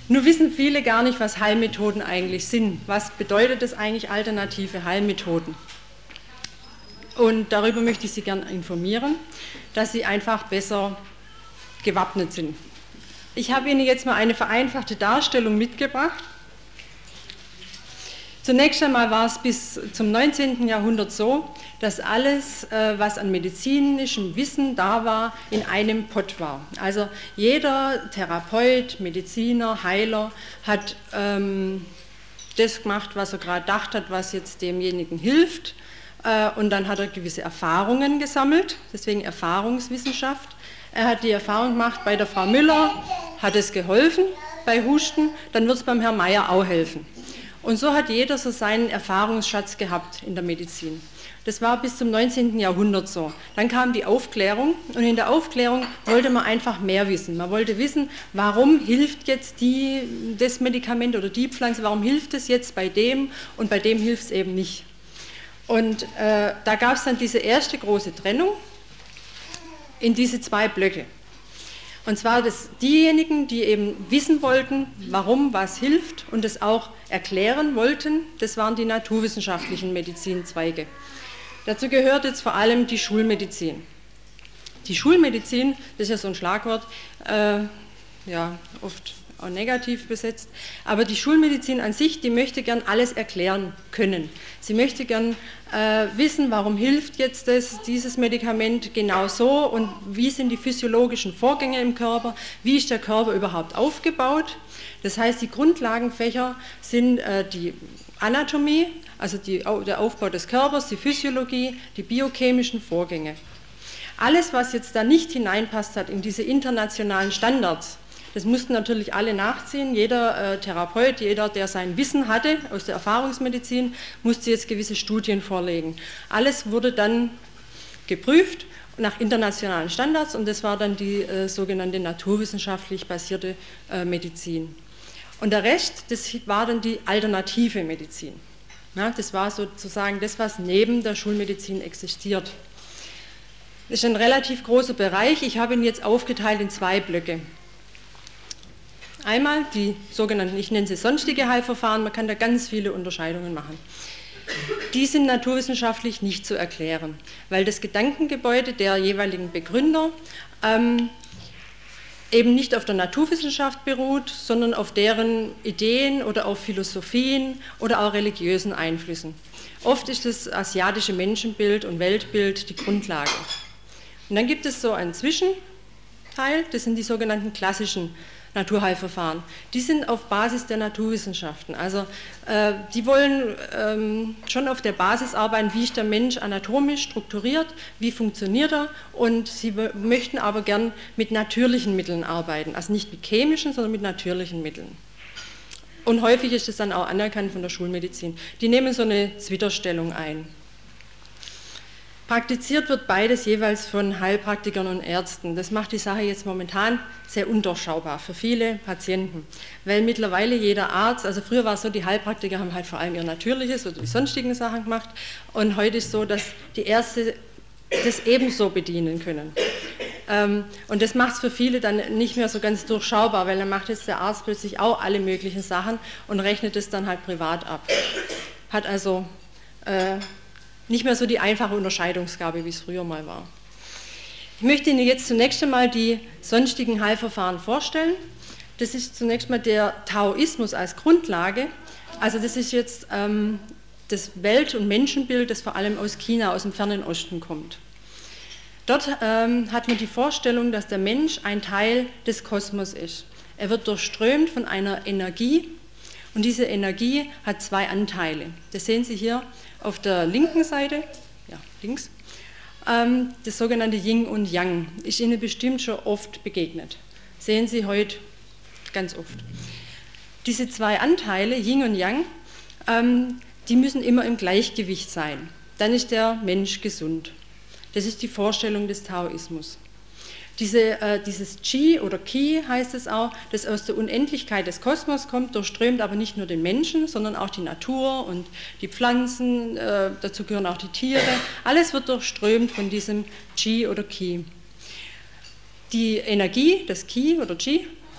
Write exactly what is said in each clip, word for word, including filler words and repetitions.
Nur wissen viele gar nicht, was Heilmethoden eigentlich sind. Was bedeutet es eigentlich, alternative Heilmethoden? Und darüber möchte ich Sie gerne informieren, dass Sie einfach besser gewappnet sind. Ich habe Ihnen jetzt mal eine vereinfachte Darstellung mitgebracht. Zunächst einmal war es bis zum neunzehnten Jahrhundert so, dass alles, was an medizinischem Wissen da war, in einem Pott war. Also jeder Therapeut, Mediziner, Heiler hat ähm, das gemacht, was er gerade gedacht hat, was jetzt demjenigen hilft. Äh, und dann hat er gewisse Erfahrungen gesammelt, deswegen Erfahrungswissenschaft. Er hat die Erfahrung gemacht, bei der Frau Müller hat es geholfen bei Husten, dann wird es beim Herrn Meier auch helfen. Und so hat jeder so seinen Erfahrungsschatz gehabt in der Medizin. Das war bis zum neunzehnten Jahrhundert so. Dann kam die Aufklärung und in der Aufklärung wollte man einfach mehr wissen. Man wollte wissen, warum hilft jetzt die, das Medikament oder die Pflanze, warum hilft es jetzt bei dem und bei dem hilft es eben nicht. Und äh, da gab es dann diese erste große Trennung in diese zwei Blöcke. Und zwar das, diejenigen, die eben wissen wollten, warum was hilft und es auch erklären wollten, das waren die naturwissenschaftlichen Medizinzweige. Dazu gehört jetzt vor allem die Schulmedizin. Die Schulmedizin, das ist ja so ein Schlagwort, äh, ja, oft auch negativ besetzt, aber die Schulmedizin an sich, die möchte gern alles erklären können. Sie möchte gern äh, wissen, warum hilft jetzt das, dieses Medikament genau so und wie sind die physiologischen Vorgänge im Körper, wie ist der Körper überhaupt aufgebaut. Das heißt, die Grundlagenfächer sind äh, die Anatomie, also die, der Aufbau des Körpers, die Physiologie, die biochemischen Vorgänge. Alles, was jetzt da nicht hineinpasst hat in diese internationalen Standards, das mussten natürlich alle nachziehen. Jeder äh, Therapeut, jeder, der sein Wissen hatte aus der Erfahrungsmedizin, musste jetzt gewisse Studien vorlegen. Alles wurde dann geprüft nach internationalen Standards und das war dann die äh, sogenannte naturwissenschaftlich basierte äh, Medizin. Und der Rest, das war dann die alternative Medizin. Ja, das war sozusagen das, was neben der Schulmedizin existiert. Das ist ein relativ großer Bereich. Ich habe ihn jetzt aufgeteilt in zwei Blöcke. Einmal die sogenannten, ich nenne sie sonstige Heilverfahren, man kann da ganz viele Unterscheidungen machen. Die sind naturwissenschaftlich nicht zu erklären, weil das Gedankengebäude der jeweiligen Begründer ähm, eben nicht auf der Naturwissenschaft beruht, sondern auf deren Ideen oder auf Philosophien oder auch religiösen Einflüssen. Oft ist das asiatische Menschenbild und Weltbild die Grundlage. Und dann gibt es so einen Zwischenteil, das sind die sogenannten klassischen Naturheilverfahren. Die sind auf Basis der Naturwissenschaften. Also äh, die wollen ähm, schon auf der Basis arbeiten, wie ist der Mensch anatomisch strukturiert, wie funktioniert er und sie möchten aber gern mit natürlichen Mitteln arbeiten. Also nicht mit chemischen, sondern mit natürlichen Mitteln. Und häufig ist das dann auch anerkannt von der Schulmedizin. Die nehmen so eine Zwitterstellung ein. Praktiziert wird beides jeweils von Heilpraktikern und Ärzten. Das macht die Sache jetzt momentan sehr undurchschaubar für viele Patienten, weil mittlerweile jeder Arzt, also früher war es so, die Heilpraktiker haben halt vor allem ihr Natürliches oder die sonstigen Sachen gemacht und heute ist es so, dass die Ärzte das ebenso bedienen können. Und das macht es für viele dann nicht mehr so ganz durchschaubar, weil dann macht jetzt der Arzt plötzlich auch alle möglichen Sachen und rechnet es dann halt privat ab. Hat also äh, nicht mehr so die einfache Unterscheidungsgabe, wie es früher mal war. Ich möchte Ihnen jetzt zunächst einmal die sonstigen Heilverfahren vorstellen. Das ist zunächst mal der Taoismus als Grundlage. Also das ist jetzt ähm, das Welt- und Menschenbild, das vor allem aus China, aus dem fernen Osten kommt. Dort ähm, hat man die Vorstellung, dass der Mensch ein Teil des Kosmos ist. Er wird durchströmt von einer Energie und diese Energie hat zwei Anteile. Das sehen Sie hier auf der linken Seite, ja, links, ähm, das sogenannte Yin und Yang, ist Ihnen bestimmt schon oft begegnet. Sehen Sie heute ganz oft. Diese zwei Anteile, Yin und Yang, ähm, die müssen immer im Gleichgewicht sein. Dann ist der Mensch gesund. Das ist die Vorstellung des Taoismus. Diese, äh, dieses Qi oder Qi heißt es auch, das aus der Unendlichkeit des Kosmos kommt, durchströmt aber nicht nur den Menschen, sondern auch die Natur und die Pflanzen, äh, dazu gehören auch die Tiere. Alles wird durchströmt von diesem Qi oder Qi. Die Energie, das Qi oder Qi,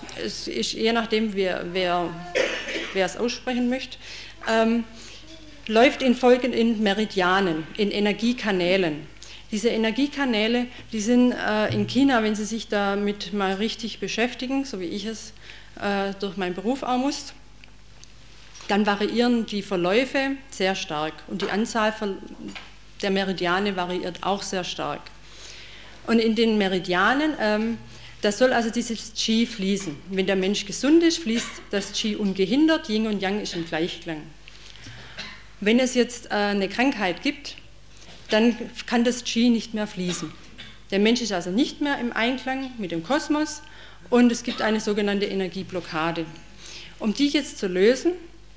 es ist je nachdem, wer, wer, wer es aussprechen möchte, ähm, läuft in Folgen in Meridianen, in Energiekanälen. Diese Energiekanäle, die sind äh, in China, wenn Sie sich damit mal richtig beschäftigen, so wie ich es äh, durch meinen Beruf auch muss, dann variieren die Verläufe sehr stark und die Anzahl der Meridiane variiert auch sehr stark. Und in den Meridianen, ähm, da soll also dieses Qi fließen. Wenn der Mensch gesund ist, fließt das Qi ungehindert, Yin und Yang ist im Gleichklang. Wenn es jetzt äh, eine Krankheit gibt, dann kann das Qi nicht mehr fließen. Der Mensch ist also nicht mehr im Einklang mit dem Kosmos und es gibt eine sogenannte Energieblockade. Um die jetzt zu lösen,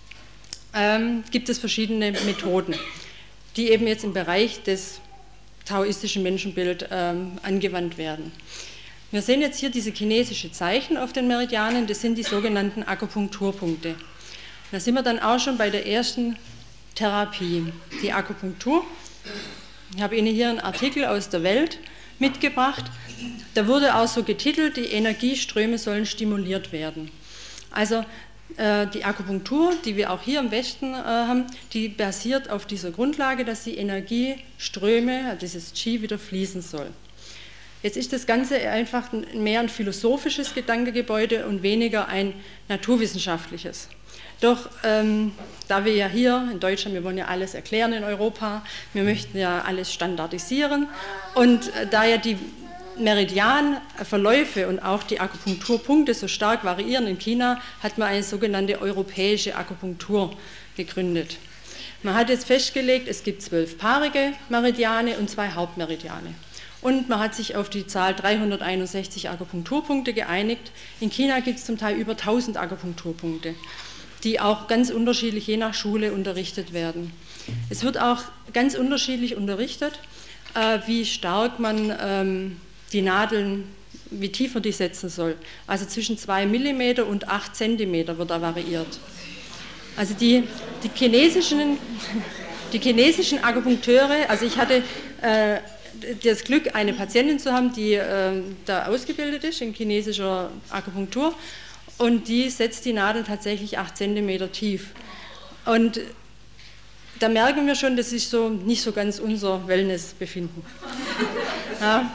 ähm, gibt es verschiedene Methoden, die eben jetzt im Bereich des taoistischen Menschenbilds ähm, angewandt werden. Wir sehen jetzt hier diese chinesischen Zeichen auf den Meridianen, das sind die sogenannten Akupunkturpunkte. Da sind wir dann auch schon bei der ersten Therapie, die Akupunktur. Ich habe Ihnen hier einen Artikel aus der Welt mitgebracht. Da wurde auch so getitelt, die Energieströme sollen stimuliert werden. Also äh, die Akupunktur, die wir auch hier im Westen äh, haben, die basiert auf dieser Grundlage, dass die Energieströme, dieses Qi, wieder fließen soll. Jetzt ist das Ganze einfach mehr ein philosophisches Gedankengebäude und weniger ein naturwissenschaftliches. Doch ähm, da wir ja hier in Deutschland, wir wollen ja alles erklären in Europa, wir möchten ja alles standardisieren und äh, da ja die Meridianverläufe und auch die Akupunkturpunkte so stark variieren in China, hat man eine sogenannte europäische Akupunktur gegründet. Man hat jetzt festgelegt, es gibt zwölf paarige Meridiane und zwei Hauptmeridiane. Und man hat sich auf die Zahl dreihunderteinundsechzig Akupunkturpunkte geeinigt. In China gibt es zum Teil über tausend Akupunkturpunkte, die auch ganz unterschiedlich je nach Schule unterrichtet werden. Es wird auch ganz unterschiedlich unterrichtet, äh, wie stark man ähm, die Nadeln, wie tiefer die setzen soll. Also zwischen zwei Millimeter und acht Zentimeter wird da variiert. Also die, die, chinesischen, die chinesischen Akupunkteure, also ich hatte äh, das Glück, eine Patientin zu haben, die äh, da ausgebildet ist in chinesischer Akupunktur und die setzt die Nadel tatsächlich acht Zentimeter tief. Und da merken wir schon, das ist so nicht so ganz unser Wellnessbefinden. Ja.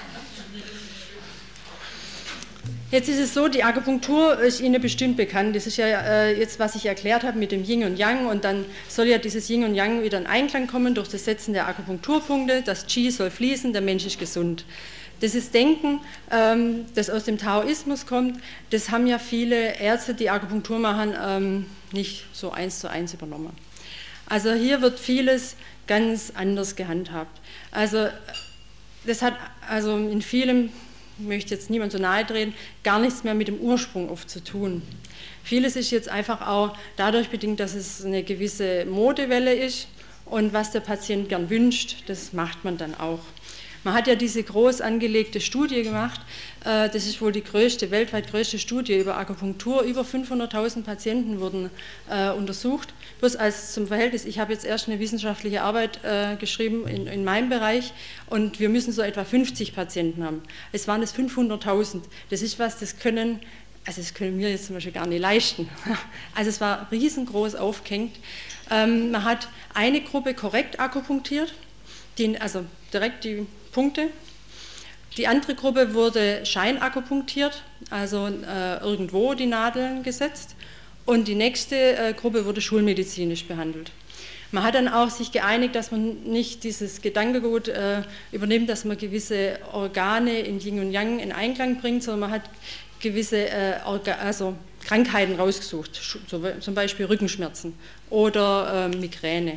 Jetzt ist es so, die Akupunktur ist Ihnen bestimmt bekannt. Das ist ja äh, jetzt, was ich erklärt habe mit dem Yin und Yang und dann soll ja dieses Yin und Yang wieder in Einklang kommen durch das Setzen der Akupunkturpunkte. Das Qi soll fließen, der Mensch ist gesund. Das ist Denken, ähm, das aus dem Taoismus kommt. Das haben ja viele Ärzte, die Akupunktur machen, ähm, nicht so eins zu eins übernommen. Also hier wird vieles ganz anders gehandhabt. Also das hat also in vielem, ich möchte jetzt niemand so nahe treten, gar nichts mehr mit dem Ursprung oft zu tun. Vieles ist jetzt einfach auch dadurch bedingt, dass es eine gewisse Modewelle ist und was der Patient gern wünscht, das macht man dann auch. Man hat ja diese groß angelegte Studie gemacht, das ist wohl die größte, weltweit größte Studie über Akupunktur, über fünfhunderttausend Patienten wurden äh, untersucht. Bloß als zum Verhältnis, ich habe jetzt erst eine wissenschaftliche Arbeit äh, geschrieben in, in meinem Bereich und wir müssen so etwa fünfzig Patienten haben. Es waren es fünfhunderttausend, das ist was, das können, also das können wir jetzt zum Beispiel gar nicht leisten. Also es war riesengroß aufgehängt. Ähm, man hat eine Gruppe korrekt akupunktiert, die, also direkt die Punkte. Die andere Gruppe wurde scheinakupunktiert, also äh, irgendwo die Nadeln gesetzt. Und die nächste äh, Gruppe wurde schulmedizinisch behandelt. Man hat dann auch sich geeinigt, dass man nicht dieses Gedankengut äh, übernimmt, dass man gewisse Organe in Yin und Yang in Einklang bringt, sondern man hat gewisse äh, Orga also Krankheiten rausgesucht, so, zum Beispiel Rückenschmerzen oder äh, Migräne.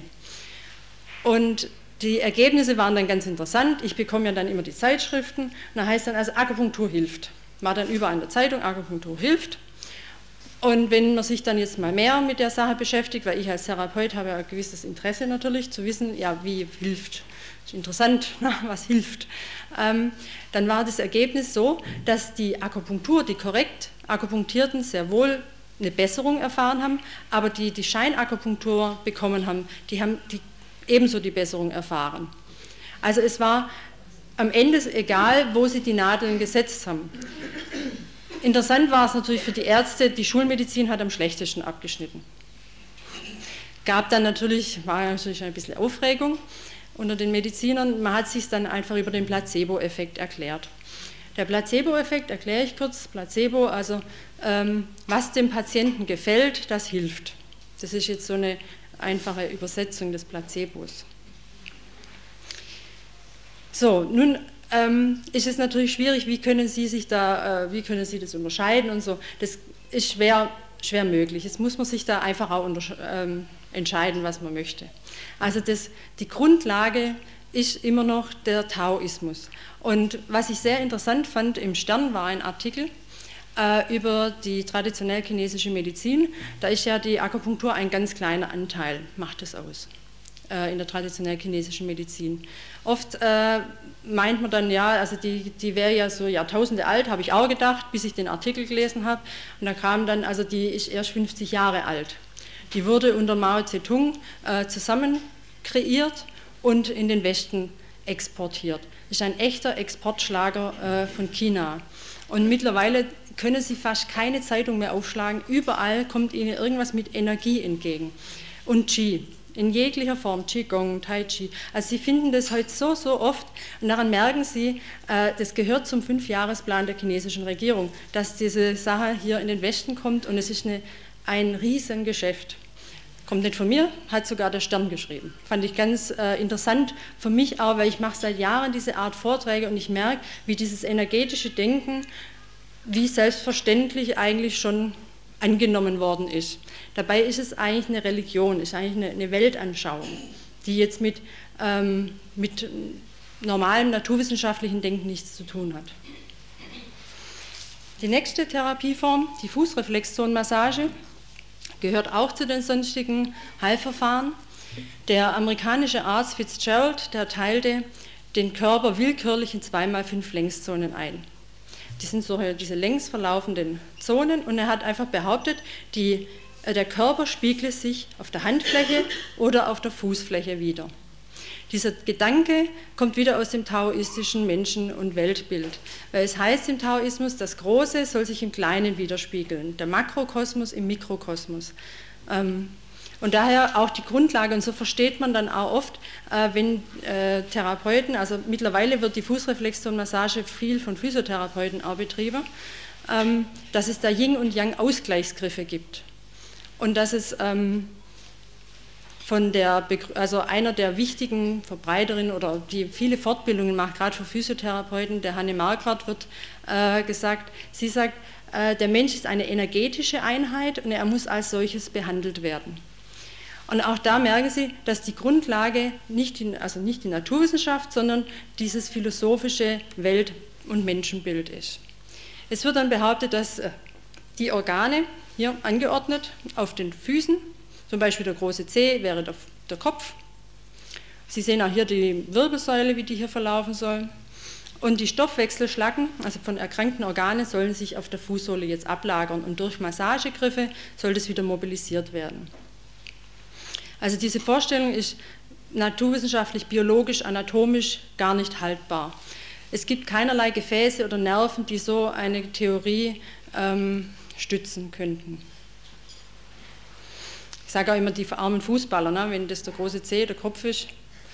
Und die Ergebnisse waren dann ganz interessant. Ich bekomme ja dann immer die Zeitschriften. Und da heißt dann also, Akupunktur hilft. War dann überall in der Zeitung, Akupunktur hilft. Und wenn man sich dann jetzt mal mehr mit der Sache beschäftigt, weil ich als Therapeut habe ja ein gewisses Interesse natürlich, zu wissen, ja, wie hilft. Das ist interessant, was hilft. Ähm, dann war das Ergebnis so, dass die Akupunktur, die korrekt Akupunktierten, sehr wohl eine Besserung erfahren haben, aber die, die Scheinakupunktur bekommen haben, die haben die ebenso die Besserung erfahren. Also es war am Ende egal, wo sie die Nadeln gesetzt haben. Interessant war es natürlich für die Ärzte, die Schulmedizin hat am schlechtesten abgeschnitten. Gab dann natürlich, war natürlich ein bisschen Aufregung unter den Medizinern, man hat sich dann einfach über den Placebo-Effekt erklärt. Der Placebo-Effekt, erkläre ich kurz, Placebo, also ähm, was dem Patienten gefällt, das hilft. Das ist jetzt so eine einfache Übersetzung des Placebos. So, nun ähm, ist es natürlich schwierig, wie können Sie sich da, äh, wie können Sie das unterscheiden und so. Das ist schwer, schwer möglich. Jetzt muss man sich da einfach auch ähm, entscheiden, was man möchte. Also das, die Grundlage ist immer noch der Taoismus. Und was ich sehr interessant fand, im Stern war ein Artikel äh, über die traditionell chinesische Medizin. Da ist ja die Akupunktur ein ganz kleiner Anteil, macht es aus, äh, in der traditionell chinesischen Medizin. Oft äh, meint man dann, ja, also die, die wäre ja so Jahrtausende alt, habe ich auch gedacht, bis ich den Artikel gelesen habe. Und da kam dann, also die ist erst fünfzig Jahre alt. Die wurde unter Mao Zedong äh, zusammen kreiert und in den Westen exportiert. Das ist ein echter Exportschlager äh, von China. Und mittlerweile können Sie fast keine Zeitung mehr aufschlagen. Überall kommt Ihnen irgendwas mit Energie entgegen. Und Qi, in jeglicher Form, Qigong, Tai Chi. Also Sie finden das heute so, so oft. Und daran merken Sie, äh, das gehört zum Fünfjahresplan der chinesischen Regierung, dass diese Sache hier in den Westen kommt. Und es ist eine, ein Riesengeschäft. Kommt nicht von mir, hat sogar der Stern geschrieben. Fand ich ganz äh, interessant für mich auch, weil ich mache seit Jahren diese Art Vorträge und ich merke, wie dieses energetische Denken, wie selbstverständlich eigentlich schon angenommen worden ist. Dabei ist es eigentlich eine Religion, ist eigentlich eine, eine Weltanschauung, die jetzt mit, ähm, mit normalem naturwissenschaftlichen Denken nichts zu tun hat. Die nächste Therapieform, die Fußreflexzonenmassage, gehört auch zu den sonstigen Heilverfahren. Der amerikanische Arzt Fitzgerald, der teilte den Körper willkürlich in zwei mal fünf Längszonen ein. Die sind so diese längs verlaufenden Zonen und er hat einfach behauptet, die, der Körper spiegle sich auf der Handfläche oder auf der Fußfläche wider. Dieser Gedanke kommt wieder aus dem taoistischen Menschen- und Weltbild. Weil es heißt im Taoismus, das Große soll sich im Kleinen widerspiegeln, der Makrokosmos im Mikrokosmos. Und daher auch die Grundlage, und so versteht man dann auch oft, wenn Therapeuten, also mittlerweile wird die Fußreflexzonenmassage viel von Physiotherapeuten auch betrieben, dass es da Yin- und Yang-Ausgleichsgriffe gibt. Und dass es von der, also einer der wichtigen Verbreiterinnen oder die viele Fortbildungen macht, gerade für Physiotherapeuten, der Hanne Marquardt wird äh, gesagt, sie sagt, äh, der Mensch ist eine energetische Einheit und er muss als solches behandelt werden. Und auch da merken Sie, dass die Grundlage nicht die, also nicht die Naturwissenschaft, sondern dieses philosophische Welt- und Menschenbild ist. Es wird dann behauptet, dass äh, die Organe hier angeordnet auf den Füßen, zum Beispiel der große Zeh wäre der, der Kopf. Sie sehen auch hier die Wirbelsäule, wie die hier verlaufen soll. Und die Stoffwechselschlacken, also von erkrankten Organen, sollen sich auf der Fußsohle jetzt ablagern und durch Massagegriffe soll das wieder mobilisiert werden. Also diese Vorstellung ist naturwissenschaftlich, biologisch, anatomisch gar nicht haltbar. Es gibt keinerlei Gefäße oder Nerven, die so eine Theorie ähm, stützen könnten. Ich sage auch immer die armen Fußballer, ne, wenn das der große Zeh, der Kopf ist.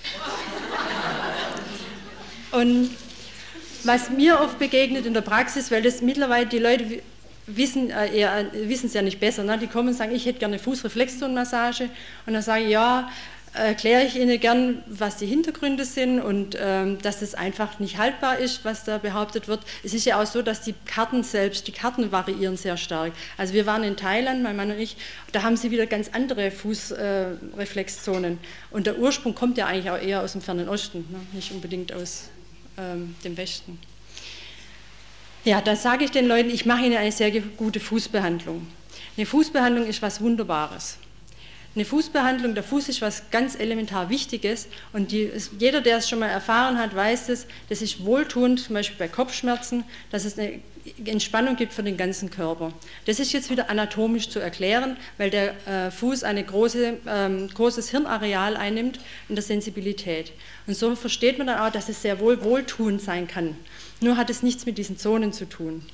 Und was mir oft begegnet in der Praxis, weil das mittlerweile die Leute wissen äh, eher, wissen es ja nicht besser, ne, die kommen und sagen, ich hätte gerne eine Fußreflexzonenmassage und dann sage ich, ja, erkläre ich Ihnen gern, was die Hintergründe sind und ähm, dass es einfach nicht haltbar ist, was da behauptet wird. Es ist ja auch so, dass die Karten selbst, die Karten variieren sehr stark. Also wir waren in Thailand, mein Mann und ich, da haben sie wieder ganz andere Fußreflexzonen. Äh, und der Ursprung kommt ja eigentlich auch eher aus dem Fernen Osten, ne? Nicht unbedingt aus ähm, dem Westen. Ja, da sage ich den Leuten, ich mache Ihnen eine sehr gute Fußbehandlung. Eine Fußbehandlung ist was Wunderbares. Eine Fußbehandlung, der Fuß ist was ganz elementar Wichtiges und die, jeder, der es schon mal erfahren hat, weiß es, das ist wohltuend, zum Beispiel bei Kopfschmerzen, dass es eine Entspannung gibt für den ganzen Körper. Das ist jetzt wieder anatomisch zu erklären, weil der äh, Fuß ein große, ähm, großes Hirnareal einnimmt in der Sensibilität. Und so versteht man dann auch, dass es sehr wohl wohltuend sein kann. Nur hat es nichts mit diesen Zonen zu tun.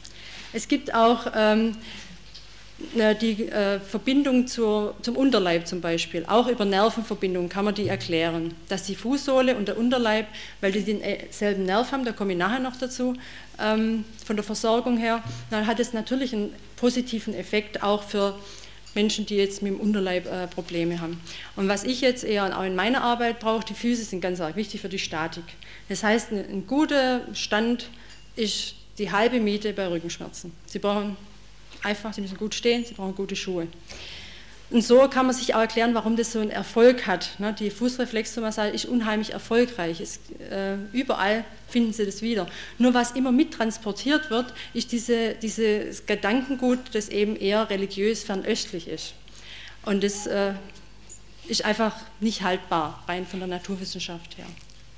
Es gibt auch ähm, die äh, Verbindung zur, zum Unterleib zum Beispiel. Auch über Nervenverbindungen kann man die erklären. Dass die Fußsohle und der Unterleib, weil die denselben Nerv haben, da komme ich nachher noch dazu, ähm, von der Versorgung her, dann hat es natürlich einen positiven Effekt auch für Menschen, die jetzt mit dem Unterleib äh, Probleme haben. Und was ich jetzt eher auch in meiner Arbeit brauche, die Füße sind ganz arg wichtig für die Statik. Das heißt, ein, ein guter Stand ist die halbe Miete bei Rückenschmerzen. Sie brauchen einfach, Sie müssen gut stehen, Sie brauchen gute Schuhe. Und so kann man sich auch erklären, warum das so einen Erfolg hat. Die Fußreflexzonenmassage ist unheimlich erfolgreich. Es, äh, überall finden Sie das wieder. Nur was immer mittransportiert wird, ist diese, dieses Gedankengut, das eben eher religiös fernöstlich ist. Und das äh, ist einfach nicht haltbar, rein von der Naturwissenschaft her.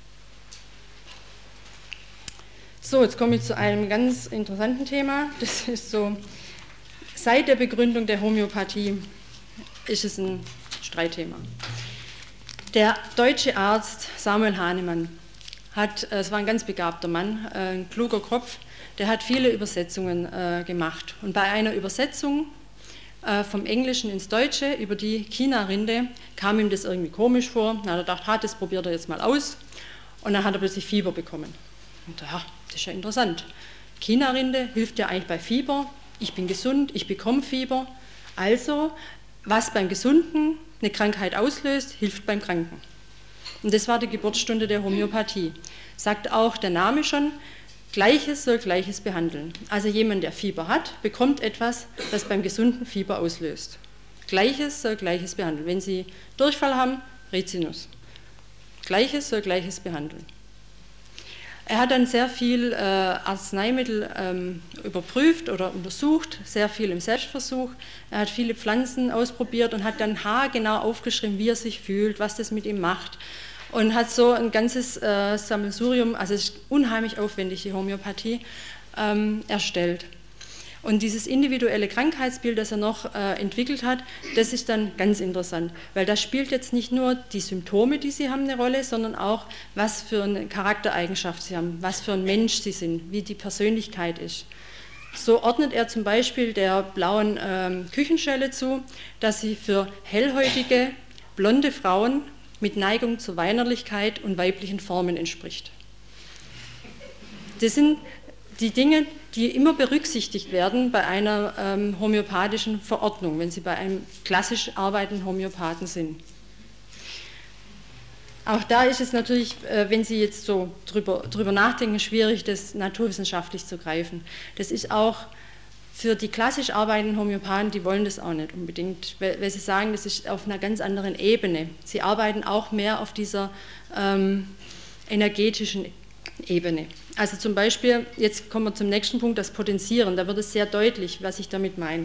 So, jetzt komme ich zu einem ganz interessanten Thema. Das ist so, seit der Begründung der Homöopathie ist es ein Streitthema. Der deutsche Arzt Samuel Hahnemann hat, es war ein ganz begabter Mann, ein kluger Kopf, der hat viele Übersetzungen äh, gemacht. Und bei einer Übersetzung äh, vom Englischen ins Deutsche über die China-Rinde kam ihm das irgendwie komisch vor. Dann hat er gedacht, ha, das probiert er jetzt mal aus. Und dann hat er plötzlich Fieber bekommen. Und ja, das ist ja interessant. China-Rinde hilft ja eigentlich bei Fieber. Ich bin gesund, ich bekomme Fieber. Also, was beim Gesunden eine Krankheit auslöst, hilft beim Kranken. Und das war die Geburtsstunde der Homöopathie. Sagt auch der Name schon, Gleiches soll Gleiches behandeln. Also jemand, der Fieber hat, bekommt etwas, das beim Gesunden Fieber auslöst. Gleiches soll Gleiches behandeln. Wenn Sie Durchfall haben, Rizinus. Gleiches soll Gleiches behandeln. Er hat dann sehr viel äh, Arzneimittel ähm, überprüft oder untersucht, sehr viel im Selbstversuch. Er hat viele Pflanzen ausprobiert und hat dann haargenau aufgeschrieben, wie er sich fühlt, was das mit ihm macht. Und hat so ein ganzes äh, Sammelsurium, also es ist unheimlich aufwendig, die Homöopathie, ähm, erstellt. Und dieses individuelle Krankheitsbild, das er noch äh, entwickelt hat, das ist dann ganz interessant, weil da spielt jetzt nicht nur die Symptome, die sie haben, eine Rolle, sondern auch, was für eine Charaktereigenschaft sie haben, was für ein Mensch sie sind, wie die Persönlichkeit ist. So ordnet er zum Beispiel der blauen ähm, Küchenschelle zu, dass sie für hellhäutige, blonde Frauen mit Neigung zur Weinerlichkeit und weiblichen Formen entspricht. Das sind die Dinge, die immer berücksichtigt werden bei einer ähm, homöopathischen Verordnung, wenn Sie bei einem klassisch arbeitenden Homöopathen sind. Auch da ist es natürlich, äh, wenn Sie jetzt so drüber, drüber nachdenken, schwierig, das naturwissenschaftlich zu greifen. Das ist auch für die klassisch arbeitenden Homöopathen, die wollen das auch nicht unbedingt, weil, weil sie sagen, das ist auf einer ganz anderen Ebene. Sie arbeiten auch mehr auf dieser ähm, energetischen Ebene. Also zum Beispiel, jetzt kommen wir zum nächsten Punkt, das Potenzieren. Da wird es sehr deutlich, was ich damit meine.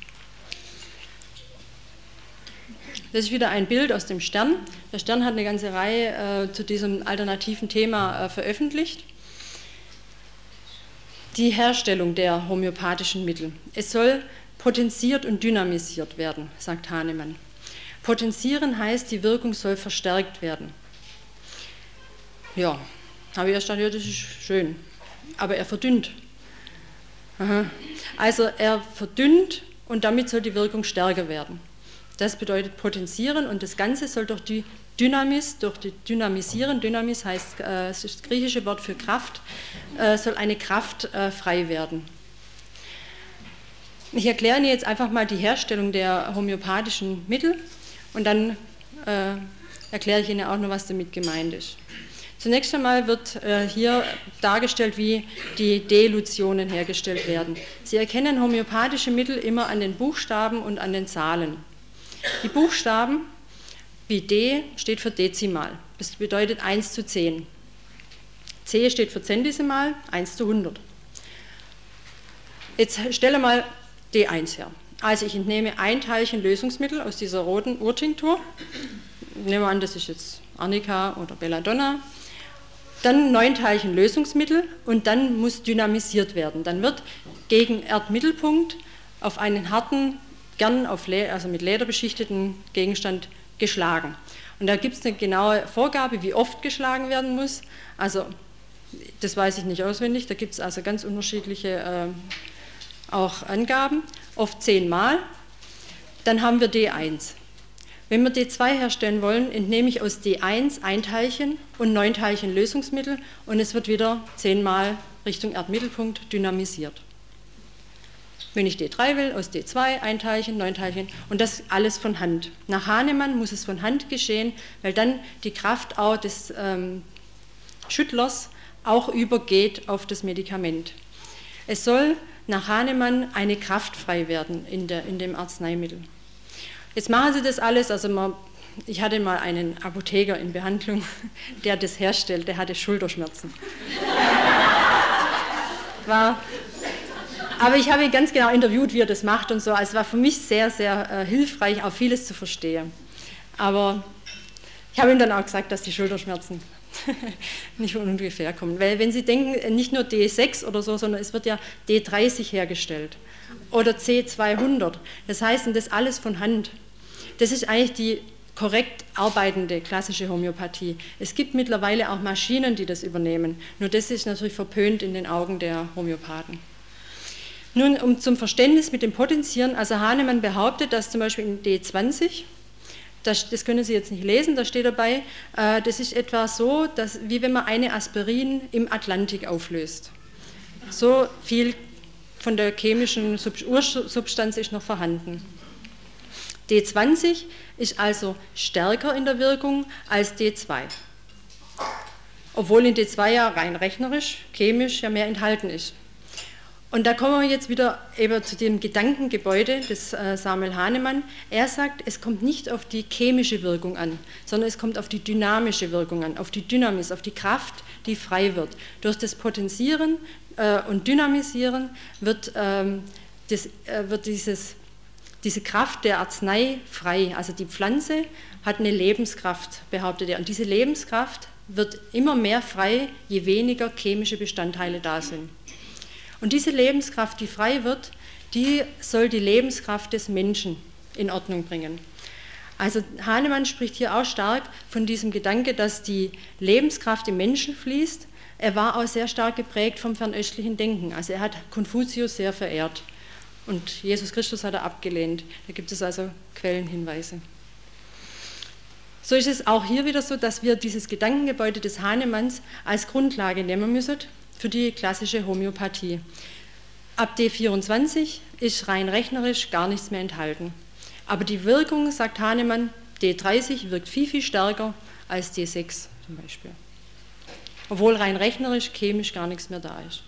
Das ist wieder ein Bild aus dem Stern. Der Stern hat eine ganze Reihe äh, zu diesem alternativen Thema äh, veröffentlicht. Die Herstellung der homöopathischen Mittel. Es soll potenziert und dynamisiert werden, sagt Hahnemann. Potenzieren heißt, die Wirkung soll verstärkt werden. Ja, habe ich erst gedacht, ja, das ist schön, aber er verdünnt. Aha. Also er verdünnt und damit soll die Wirkung stärker werden. Das bedeutet potenzieren und das Ganze soll durch die Dynamis, durch die Dynamisieren, Dynamis heißt, äh, das ist das griechische Wort für Kraft, äh, soll eine Kraft äh, frei werden. Ich erkläre Ihnen jetzt einfach mal die Herstellung der homöopathischen Mittel und dann äh, erkläre ich Ihnen auch noch, was damit gemeint ist. Zunächst einmal wird äh, hier dargestellt, wie die Dilutionen hergestellt werden. Sie erkennen homöopathische Mittel immer an den Buchstaben und an den Zahlen. Die Buchstaben wie D steht für Dezimal, das bedeutet eins zu zehn. C steht für Zentesimal, eins zu hundert. Jetzt stelle mal D eins her. Also ich entnehme ein Teilchen Lösungsmittel aus dieser roten Urtinktur. Nehmen wir an, das ist jetzt Arnika oder Belladonna. Dann neun Teilchen Lösungsmittel und dann muss dynamisiert werden. Dann wird gegen Erdmittelpunkt auf einen harten, gern auf Leder, also mit Leder beschichteten Gegenstand geschlagen. Und da gibt es eine genaue Vorgabe, wie oft geschlagen werden muss. Also das weiß ich nicht auswendig, da gibt es also ganz unterschiedliche auch Angaben, oft zehnmal. Dann haben wir D eins. Wenn wir D zwei herstellen wollen, entnehme ich aus D eins ein Teilchen und neun Teilchen Lösungsmittel und es wird wieder zehnmal Richtung Erdmittelpunkt dynamisiert. Wenn ich D drei will, aus D zwei ein Teilchen, neun Teilchen und das alles von Hand. Nach Hahnemann muss es von Hand geschehen, weil dann die Kraft auch des ähm, Schüttlers auch übergeht auf das Medikament. Es soll nach Hahnemann eine Kraft frei werden in, der, in dem Arzneimittel. Jetzt machen Sie das alles, also man, ich hatte mal einen Apotheker in Behandlung, der das herstellt, der hatte Schulterschmerzen. War, aber ich habe ihn ganz genau interviewt, wie er das macht und so, also es war für mich sehr, sehr äh, hilfreich, auch vieles zu verstehen. Aber ich habe ihm dann auch gesagt, dass die Schulterschmerzen nicht von ungefähr kommen, weil wenn Sie denken, nicht nur D sechs oder so, sondern es wird ja D dreißig hergestellt oder C zweihundert, das heißt, und das alles von Hand. Das ist eigentlich die korrekt arbeitende klassische Homöopathie. Es gibt mittlerweile auch Maschinen, die das übernehmen, nur das ist natürlich verpönt in den Augen der Homöopathen. Nun, um zum Verständnis mit dem Potenzieren, also Hahnemann behauptet, dass zum Beispiel in D zwanzig, das, das können Sie jetzt nicht lesen, da steht dabei, äh, das ist etwa so, dass, wie wenn man eine Aspirin im Atlantik auflöst. So viel von der chemischen Sub- Ursubstanz ist noch vorhanden. D zwanzig ist also stärker in der Wirkung als D zwei. Obwohl in D zwei ja rein rechnerisch, chemisch ja mehr enthalten ist. Und da kommen wir jetzt wieder eben zu dem Gedankengebäude des äh, Samuel Hahnemann. Er sagt, es kommt nicht auf die chemische Wirkung an, sondern es kommt auf die dynamische Wirkung an, auf die Dynamis, auf die Kraft, die frei wird. Durch das Potenzieren äh, und Dynamisieren wird, ähm, das, äh, wird dieses, diese Kraft der Arznei frei. Also die Pflanze hat eine Lebenskraft, behauptet er. Und diese Lebenskraft wird immer mehr frei, je weniger chemische Bestandteile da sind. Und diese Lebenskraft, die frei wird, die soll die Lebenskraft des Menschen in Ordnung bringen. Also Hahnemann spricht hier auch stark von diesem Gedanke, dass die Lebenskraft im Menschen fließt. Er war auch sehr stark geprägt vom fernöstlichen Denken. Also er hat Konfuzius sehr verehrt und Jesus Christus hat er abgelehnt. Da gibt es also Quellenhinweise. So ist es auch hier wieder so, dass wir dieses Gedankengebäude des Hahnemanns als Grundlage nehmen müssen für die klassische Homöopathie. Ab D vierundzwanzig ist rein rechnerisch gar nichts mehr enthalten. Aber die Wirkung, sagt Hahnemann, D dreißig wirkt viel, viel stärker als D sechs zum Beispiel. Obwohl rein rechnerisch, chemisch gar nichts mehr da ist.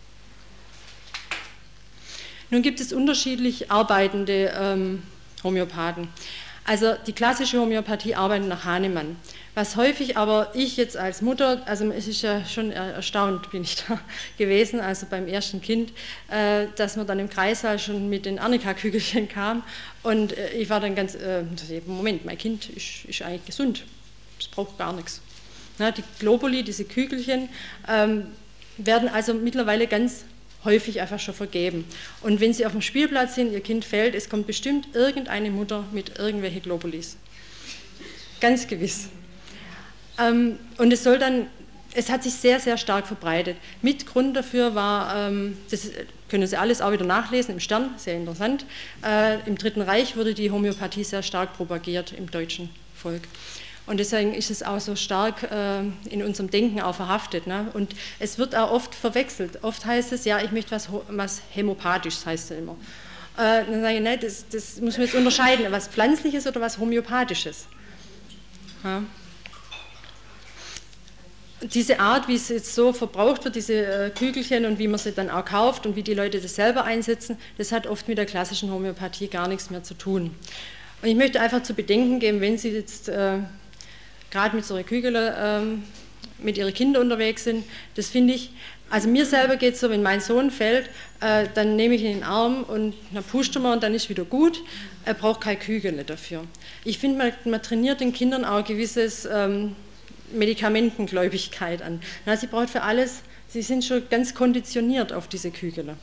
Nun gibt es unterschiedlich arbeitende ähm, Homöopathen. Also die klassische Homöopathie arbeitet nach Hahnemann. Was häufig aber ich jetzt als Mutter, also es ist ja schon erstaunt, bin ich da gewesen, also beim ersten Kind, äh, dass man dann im Kreissaal schon mit den Arnika-Kügelchen kam und äh, ich war dann ganz, äh, Moment, mein Kind ist, ist eigentlich gesund, es braucht gar nichts. Na, die Globuli, diese Kügelchen, ähm, werden also mittlerweile ganz häufig einfach schon vergeben. Und wenn Sie auf dem Spielplatz sind, Ihr Kind fällt, es kommt bestimmt irgendeine Mutter mit irgendwelchen Globulis. Ganz gewiss. Ähm, und es soll dann, es hat sich sehr, sehr stark verbreitet. Mit Grund dafür war, ähm, das können Sie alles auch wieder nachlesen im Stern, sehr interessant, äh, im Dritten Reich wurde die Homöopathie sehr stark propagiert im deutschen Volk. Und deswegen ist es auch so stark äh, in unserem Denken auch verhaftet. Ne? Und es wird auch oft verwechselt. Oft heißt es, ja, ich möchte was, was Hämopathisches, heißt es immer. Äh, dann sage ich, nein, das, das muss man jetzt unterscheiden, was Pflanzliches oder was Homöopathisches. Ja. Diese Art, wie es jetzt so verbraucht wird, diese äh, Kügelchen und wie man sie dann auch kauft und wie die Leute das selber einsetzen, das hat oft mit der klassischen Homöopathie gar nichts mehr zu tun. Und ich möchte einfach zu bedenken geben, wenn Sie jetzt äh, gerade mit so einer Kügel ähm, mit Ihren Kindern unterwegs sind, das finde ich, also mir selber geht es so, wenn mein Sohn fällt, äh, dann nehme ich ihn in den Arm und dann pusht er mal und dann ist wieder gut, er braucht keine Kügel dafür. Ich finde, man, man trainiert den Kindern auch ein gewisses ähm, Medikamentengläubigkeit an. Na, sie braucht für alles, sie sind schon ganz konditioniert auf diese Kügel.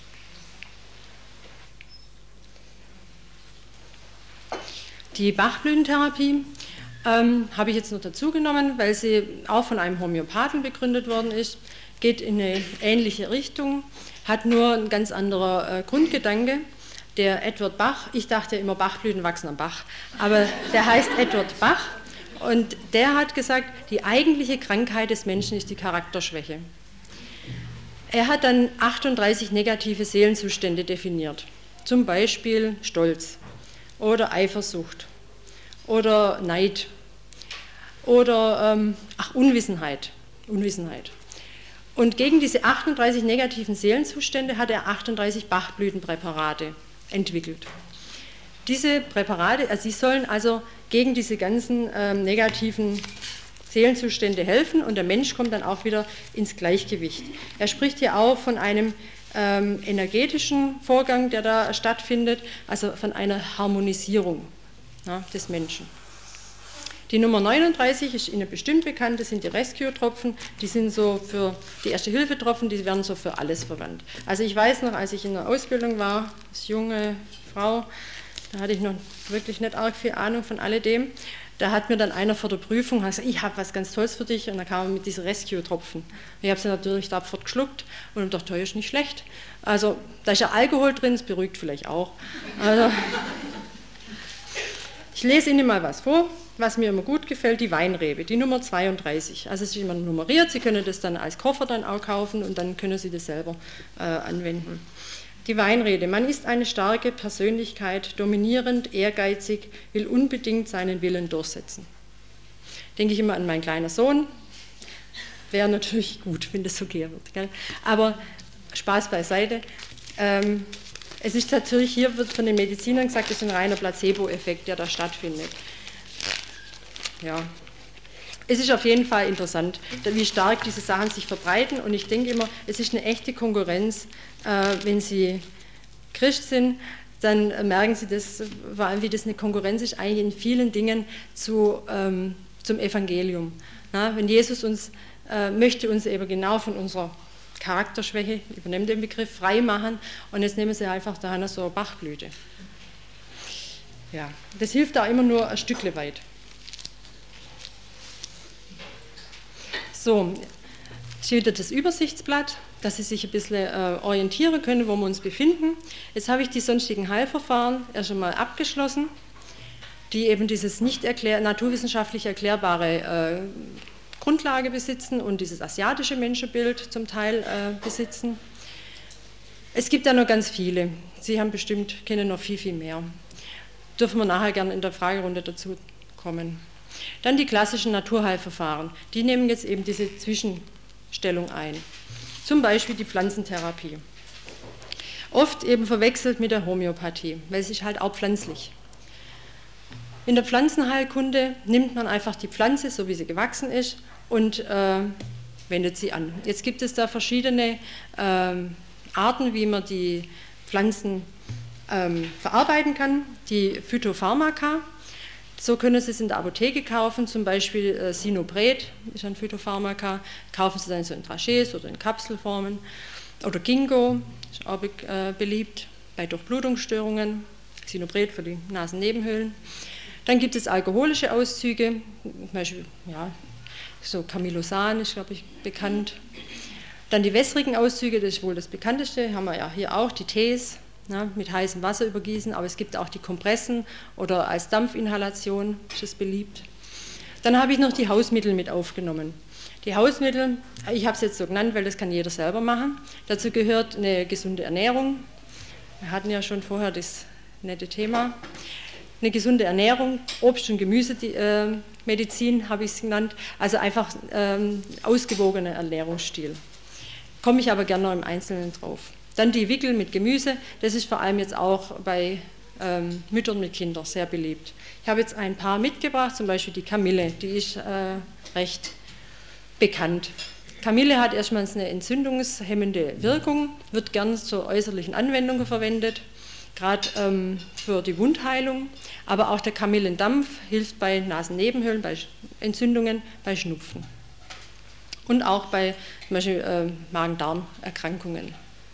Die Bachblütentherapie ähm, habe ich jetzt noch dazu genommen, weil sie auch von einem Homöopathen begründet worden ist, geht in eine ähnliche Richtung, hat nur ein ganz anderer äh, Grundgedanke. Der Edward Bach, ich dachte immer, Bachblüten wachsen am Bach, aber der heißt Edward Bach und der hat gesagt, die eigentliche Krankheit des Menschen ist die Charakterschwäche. Er hat dann achtunddreißig negative Seelenzustände definiert, zum Beispiel Stolz oder Eifersucht oder Neid oder ähm, ach, Unwissenheit, Unwissenheit. Und gegen diese achtunddreißig negativen Seelenzustände hat er achtunddreißig Bachblütenpräparate entwickelt. Diese Präparate, also die sollen also gegen diese ganzen ähm, negativen Seelenzustände helfen und der Mensch kommt dann auch wieder ins Gleichgewicht. Er spricht hier auch von einem ähm, energetischen Vorgang, der da stattfindet, also von einer Harmonisierung, ja, des Menschen. Die Nummer neununddreißig ist Ihnen bestimmt bekannt, das sind die Rescue-Tropfen, die sind so für die Erste-Hilfe-Tropfen, die werden so für alles verwandt. Also ich weiß noch, als ich in der Ausbildung war, als junge Frau, da hatte ich noch wirklich nicht arg viel Ahnung von alledem, da hat mir dann einer vor der Prüfung gesagt, ich habe was ganz Tolles für dich und dann kam er mit diesen Rescue-Tropfen. Ich habe sie natürlich sofort geschluckt und dachte, das ist nicht schlecht. Also da ist ja Alkohol drin, das beruhigt vielleicht auch. Also, ich lese Ihnen mal was vor, was mir immer gut gefällt, die Weinrebe, die Nummer zweiunddreißig. Also es ist immer nummeriert, Sie können das dann als Koffer dann auch kaufen und dann können Sie das selber äh, anwenden. Die Weinrede, man ist eine starke Persönlichkeit, dominierend, ehrgeizig, will unbedingt seinen Willen durchsetzen. Denke ich immer an meinen kleinen Sohn, wäre natürlich gut, wenn das so gehen wird. Gell? Aber Spaß beiseite. Ähm, Es ist natürlich, hier wird von den Medizinern gesagt, es ist ein reiner Placebo-Effekt, der da stattfindet. Ja, es ist auf jeden Fall interessant, wie stark diese Sachen sich verbreiten und ich denke immer, es ist eine echte Konkurrenz, äh, wenn Sie Christ sind, dann merken Sie das, vor allem wie das eine Konkurrenz ist, eigentlich in vielen Dingen zu, ähm, zum Evangelium. Na, wenn Jesus uns, äh, möchte uns eben genau von unserer Charakterschwäche, übernimmt den Begriff, frei machen und jetzt nehmen Sie einfach da so eine Bachblüte. Ja, das hilft da immer nur ein Stückle weit. So, jetzt wieder das Übersichtsblatt, dass Sie sich ein bisschen äh, orientieren können, wo wir uns befinden. Jetzt habe ich die sonstigen Heilverfahren erst einmal abgeschlossen, die eben dieses nicht erklär, naturwissenschaftlich erklärbare äh, Grundlage besitzen und dieses asiatische Menschenbild zum Teil äh, besitzen. Es gibt da noch ganz viele. Sie haben bestimmt, kennen noch viel, viel mehr. Dürfen wir nachher gerne in der Fragerunde dazu kommen. Dann die klassischen Naturheilverfahren. Die nehmen jetzt eben diese Zwischenstellung ein. Zum Beispiel die Pflanzentherapie. Oft eben verwechselt mit der Homöopathie, weil es ist halt auch pflanzlich. In der Pflanzenheilkunde nimmt man einfach die Pflanze, so wie sie gewachsen ist, und äh, wendet sie an. Jetzt gibt es da verschiedene äh, Arten, wie man die Pflanzen ähm, verarbeiten kann. Die Phytopharmaka, so können Sie es in der Apotheke kaufen, zum Beispiel äh, Sinopret ist ein Phytopharmaka, kaufen Sie dann so in Trachés oder in Kapselformen. Oder Ginkgo, ist auch be äh, beliebt bei Durchblutungsstörungen, Sinopret für die Nasennebenhöhlen. Dann gibt es alkoholische Auszüge, zum Beispiel, ja, so Camillosan ist, glaube ich, bekannt. Dann die wässrigen Auszüge, das ist wohl das bekannteste, haben wir ja hier auch, die Tees, ja, mit heißem Wasser übergießen, aber es gibt auch die Kompressen oder als Dampfinhalation, ist es beliebt. Dann habe ich noch die Hausmittel mit aufgenommen. Die Hausmittel, ich habe es jetzt so genannt, weil das kann jeder selber machen. Dazu gehört eine gesunde Ernährung. Wir hatten ja schon vorher das nette Thema. Eine gesunde Ernährung, Obst- und Gemüsemedizin äh, habe ich es genannt, also einfach ähm, ausgewogener Ernährungsstil. Komme ich aber gerne noch im Einzelnen drauf. Dann die Wickel mit Gemüse, das ist vor allem jetzt auch bei ähm, Müttern mit Kindern sehr beliebt. Ich habe jetzt ein paar mitgebracht, zum Beispiel die Kamille, die ist äh, recht bekannt. Kamille hat erstmal eine entzündungshemmende Wirkung, wird gern zur äußerlichen Anwendung verwendet, gerade ähm, für die Wundheilung, aber auch der Kamillendampf hilft bei Nasennebenhöhlen, bei Entzündungen, bei Schnupfen und auch bei zum Beispiel äh, Magen-Darm-Erkrankungen.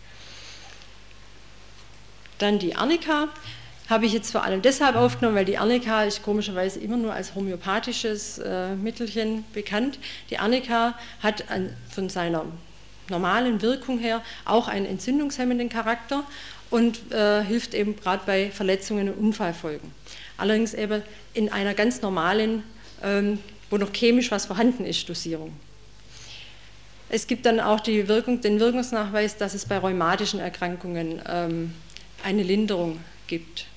Dann die Arnika habe ich jetzt vor allem deshalb aufgenommen, weil die Arnika ist komischerweise immer nur als homöopathisches äh, Mittelchen bekannt. Die Arnika hat an, von seiner normalen Wirkung her auch einen entzündungshemmenden Charakter und äh, hilft eben gerade bei Verletzungen und Unfallfolgen. Allerdings eben in einer ganz normalen, ähm, wo noch chemisch was vorhanden ist, Dosierung. Es gibt dann auch die Wirkung, den Wirkungsnachweis, dass es bei rheumatischen Erkrankungen ähm, eine Linderung gibt.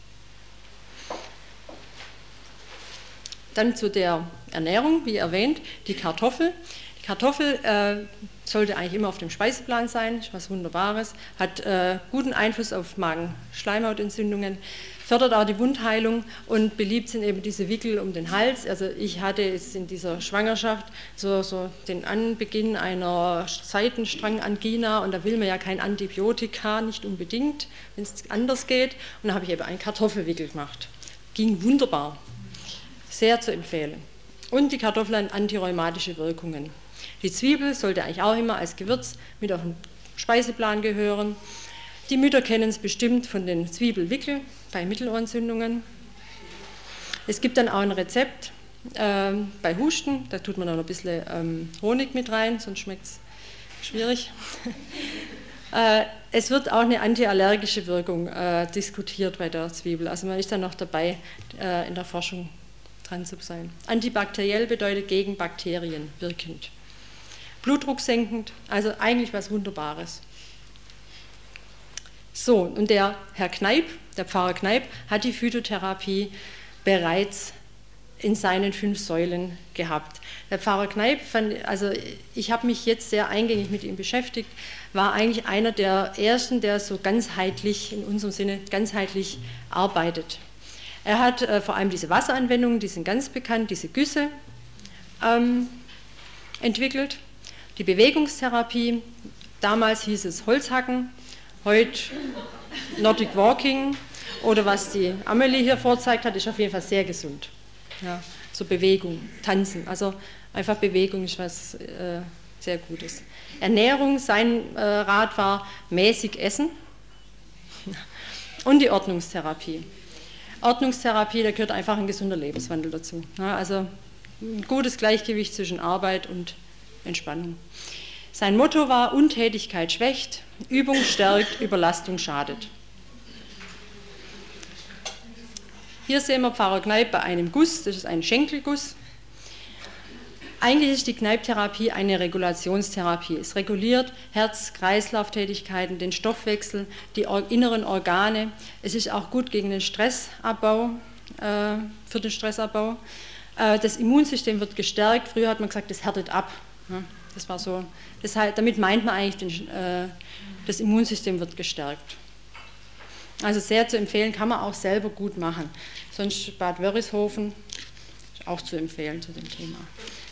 Dann zu der Ernährung, wie erwähnt, die Kartoffel. Die Kartoffel äh, sollte eigentlich immer auf dem Speiseplan sein, ist was Wunderbares, hat äh, guten Einfluss auf Magen-Schleimhautentzündungen, fördert auch die Wundheilung und beliebt sind eben diese Wickel um den Hals. Also ich hatte jetzt in dieser Schwangerschaft so, so den Anbeginn einer Seitenstrangangina und da will man ja kein Antibiotika, nicht unbedingt, wenn es anders geht. Und da habe ich eben einen Kartoffelwickel gemacht. Ging wunderbar. Sehr zu empfehlen. Und die Kartoffel hat antirheumatische Wirkungen. Die Zwiebel sollte eigentlich auch immer als Gewürz mit auf den Speiseplan gehören. Die Mütter kennen es bestimmt von den Zwiebelwickel bei Mittelohrentzündungen. Es gibt dann auch ein Rezept äh, bei Husten, da tut man noch ein bisschen ähm, Honig mit rein, sonst schmeckt es schwierig. äh, es wird auch eine antiallergische Wirkung äh, diskutiert bei der Zwiebel, also man ist dann noch dabei äh, in der Forschung dran zu sein. Antibakteriell bedeutet gegen Bakterien wirkend. Blutdruck senkend, also eigentlich was Wunderbares. So, und der Herr Kneip, der Pfarrer Kneip, hat die Phytotherapie bereits in seinen fünf Säulen gehabt. Der Pfarrer Kneip, fand, also ich habe mich jetzt sehr eingängig mit ihm beschäftigt, war eigentlich einer der ersten, der so ganzheitlich, in unserem Sinne ganzheitlich arbeitet. Er hat äh, vor allem diese Wasseranwendungen, die sind ganz bekannt, diese Güsse ähm, entwickelt. Die Bewegungstherapie, damals hieß es Holzhacken, heute Nordic Walking oder was die Amelie hier vorzeigt hat, ist auf jeden Fall sehr gesund. Ja, so Bewegung, Tanzen, also einfach Bewegung ist was äh, sehr Gutes. Ernährung, sein äh, Rat war mäßig essen und die Ordnungstherapie. Ordnungstherapie, da gehört einfach ein gesunder Lebenswandel dazu. Ja, also ein gutes Gleichgewicht zwischen Arbeit und Entspannung. Sein Motto war, Untätigkeit schwächt, Übung stärkt, Überlastung schadet. Hier sehen wir Pfarrer Kneip bei einem Guss, das ist ein Schenkelguss. Eigentlich ist die Kneip-Therapie eine Regulationstherapie. Es reguliert Herz-Kreislauf-Tätigkeiten, den Stoffwechsel, die inneren Organe. Es ist auch gut gegen den Stressabbau, äh, für den Stressabbau. Äh, das Immunsystem wird gestärkt. Früher hat man gesagt, das härtet ab. Ja, das war so. Das heißt, damit meint man eigentlich, den, äh, das Immunsystem wird gestärkt. Also sehr zu empfehlen, kann man auch selber gut machen. Sonst Bad Wörishofen ist auch zu empfehlen zu dem Thema.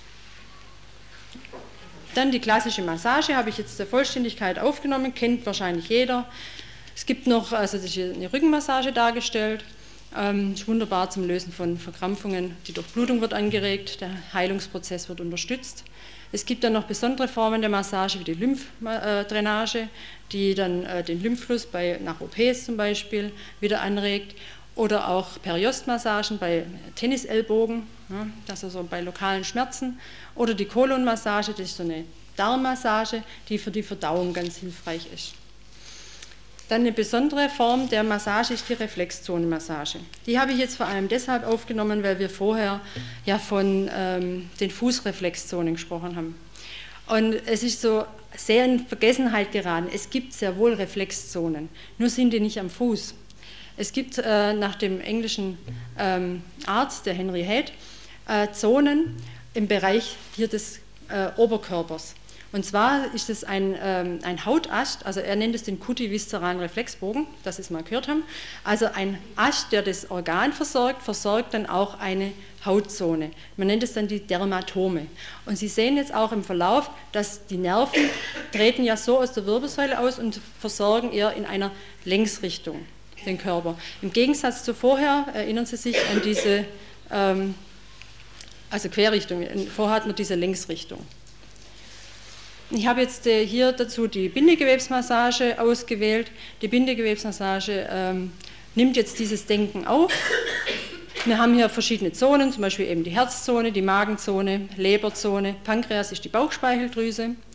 Dann die klassische Massage, habe ich jetzt der Vollständigkeit aufgenommen, kennt wahrscheinlich jeder. Es gibt noch, also das ist hier eine Rückenmassage dargestellt, ähm, ist wunderbar zum Lösen von Verkrampfungen. Die Durchblutung wird angeregt, der Heilungsprozess wird unterstützt. Es gibt dann noch besondere Formen der Massage wie die Lymphdrainage, die dann äh, den Lymphfluss bei, nach O Ps zum Beispiel wieder anregt. Oder auch Periostmassagen bei Tennisellbogen, ja, das ist so bei lokalen Schmerzen. Oder die Kolonmassage, das ist so eine Darmmassage, die für die Verdauung ganz hilfreich ist. Dann eine besondere Form der Massage ist die Reflexzonenmassage. Die habe ich jetzt vor allem deshalb aufgenommen, weil wir vorher ja von ähm, den Fußreflexzonen gesprochen haben. Und es ist so sehr in Vergessenheit geraten. Es gibt sehr wohl Reflexzonen, nur sind die nicht am Fuß. Es gibt äh, nach dem englischen ähm, Arzt, der Henry Head, äh, Zonen im Bereich hier des äh, Oberkörpers. Und zwar ist es ein, ähm, ein Hautast, also er nennt es den kutiviszeralen Reflexbogen, das Sie mal gehört haben. Also ein Ast, der das Organ versorgt, versorgt dann auch eine Hautzone. Man nennt es dann die Dermatome. Und Sie sehen jetzt auch im Verlauf, dass die Nerven treten ja so aus der Wirbelsäule aus und versorgen eher in einer Längsrichtung den Körper. Im Gegensatz zu vorher, erinnern Sie sich an diese, ähm, also Querrichtung, vorher hat man diese Längsrichtung. Ich habe jetzt äh, hier dazu die Bindegewebsmassage ausgewählt. Die Bindegewebsmassage ähm, nimmt jetzt dieses Denken auf. Wir haben hier verschiedene Zonen, zum Beispiel eben die Herzzone, die Magenzone, Leberzone, Pankreas ist die Bauchspeicheldrüse.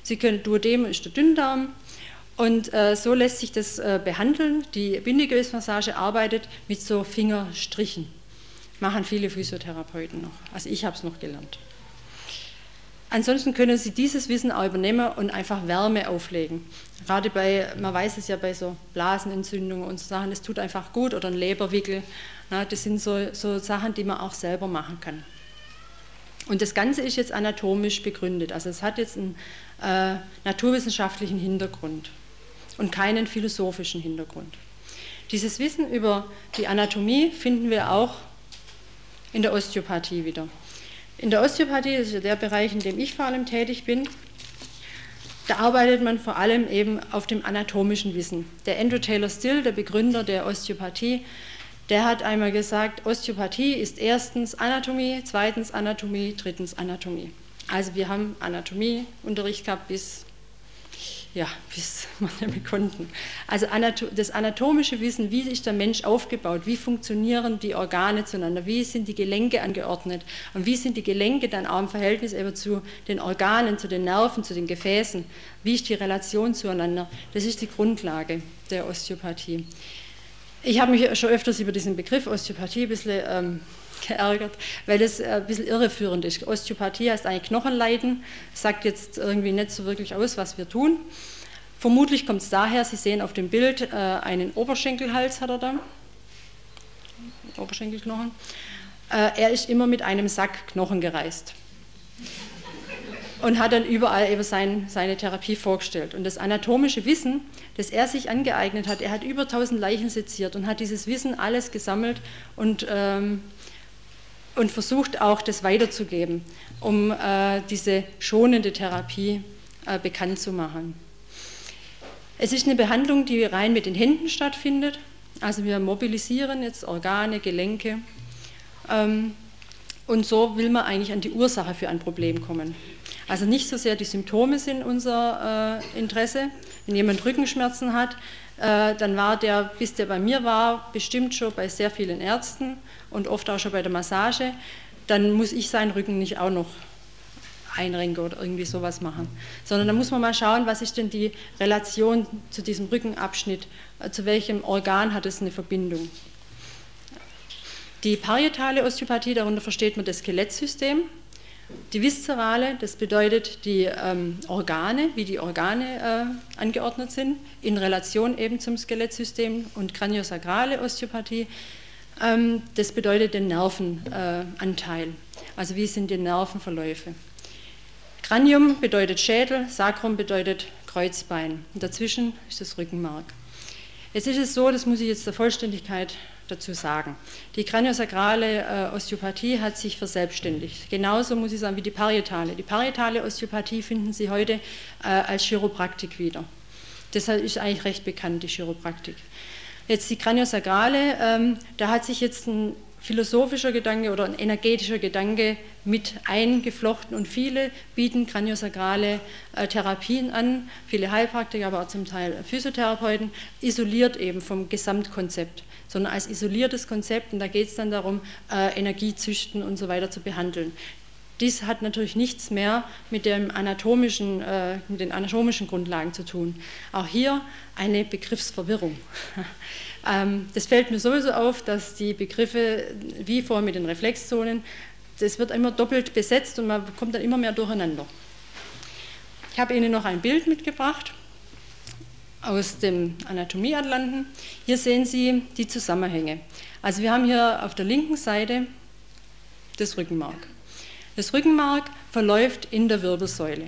Sie können, Duodem ist der Dünndarm. Und äh, so lässt sich das äh, behandeln. Die Bindegewebsmassage arbeitet mit so Fingerstrichen. Machen viele Physiotherapeuten noch. Also ich habe es noch gelernt. Ansonsten können Sie dieses Wissen auch übernehmen und einfach Wärme auflegen. Gerade bei, man weiß es ja bei so Blasenentzündungen und so Sachen, das tut einfach gut, oder ein Leberwickel. Na, das sind so, so Sachen, die man auch selber machen kann. Und das Ganze ist jetzt anatomisch begründet. Also es hat jetzt einen äh, naturwissenschaftlichen Hintergrund und keinen philosophischen Hintergrund. Dieses Wissen über die Anatomie finden wir auch in der Osteopathie wieder. In der Osteopathie, das ist ja der Bereich, in dem ich vor allem tätig bin, da arbeitet man vor allem eben auf dem anatomischen Wissen. Der Andrew Taylor Still, der Begründer der Osteopathie, der hat einmal gesagt, Osteopathie ist erstens Anatomie, zweitens Anatomie, drittens Anatomie. Also wir haben Anatomieunterricht gehabt bis, ja, bis wir nicht mehr konnten. Also das anatomische Wissen, wie ist der Mensch aufgebaut, wie funktionieren die Organe zueinander, wie sind die Gelenke angeordnet und wie sind die Gelenke dann auch im Verhältnis eben zu den Organen, zu den Nerven, zu den Gefäßen, wie ist die Relation zueinander, das ist die Grundlage der Osteopathie. Ich habe mich schon öfters über diesen Begriff Osteopathie ein bisschen ähm, geärgert, weil das ein bisschen irreführend ist. Osteopathie heißt eigentlich Knochenleiden, sagt jetzt irgendwie nicht so wirklich aus, was wir tun. Vermutlich kommt es daher, Sie sehen auf dem Bild äh, einen Oberschenkelhals hat er da, Oberschenkelknochen. Äh, er ist immer mit einem Sack Knochen gereist und hat dann überall eben sein, seine Therapie vorgestellt. Und das anatomische Wissen, das er sich angeeignet hat, er hat über tausend Leichen seziert und hat dieses Wissen alles gesammelt und ähm, und versucht auch, das weiterzugeben, um äh, diese schonende Therapie äh, bekannt zu machen. Es ist eine Behandlung, die rein mit den Händen stattfindet. Also wir mobilisieren jetzt Organe, Gelenke. Ähm, und so will man eigentlich an die Ursache für ein Problem kommen. Also nicht so sehr die Symptome sind unser äh, Interesse. Wenn jemand Rückenschmerzen hat, äh, dann war der, bis der bei mir war, bestimmt schon bei sehr vielen Ärzten und oft auch schon bei der Massage. Dann muss ich seinen Rücken nicht auch noch einrenken oder irgendwie sowas machen. Sondern da muss man mal schauen, was ist denn die Relation zu diesem Rückenabschnitt, äh, zu welchem Organ hat es eine Verbindung. Die parietale Osteopathie, darunter versteht man das Skelettsystem. Die viszerale, das bedeutet die ähm, Organe, wie die Organe äh, angeordnet sind, in Relation eben zum Skelettsystem, und kraniosakrale Osteopathie, ähm, das bedeutet den Nervenanteil, äh, also wie sind die Nervenverläufe. Kranium bedeutet Schädel, Sacrum bedeutet Kreuzbein, und dazwischen ist das Rückenmark. Jetzt ist es so, das muss ich jetzt der Vollständigkeit dazu sagen. Die kraniosakrale äh, Osteopathie hat sich verselbstständigt. Genauso muss ich sagen wie die parietale. Die parietale Osteopathie finden Sie heute äh, als Chiropraktik wieder. Deshalb ist eigentlich recht bekannt, die Chiropraktik. Jetzt die kraniosakrale, ähm, da hat sich jetzt ein philosophischer Gedanke oder ein energetischer Gedanke mit eingeflochten, und viele bieten kraniosakrale äh, Therapien an, viele Heilpraktiker, aber auch zum Teil Physiotherapeuten, isoliert eben vom Gesamtkonzept, sondern als isoliertes Konzept, und da geht es dann darum, äh, Energiezüchten und so weiter zu behandeln. Dies hat natürlich nichts mehr mit, dem anatomischen, äh, mit den anatomischen Grundlagen zu tun. Auch hier eine Begriffsverwirrung. ähm, das fällt mir sowieso auf, dass die Begriffe, wie vorher mit den Reflexzonen, das wird immer doppelt besetzt und man kommt dann immer mehr durcheinander. Ich habe Ihnen noch ein Bild mitgebracht aus dem Anatomieatlanten. Hier sehen Sie die Zusammenhänge. Also wir haben hier auf der linken Seite das Rückenmark. Das Rückenmark verläuft in der Wirbelsäule.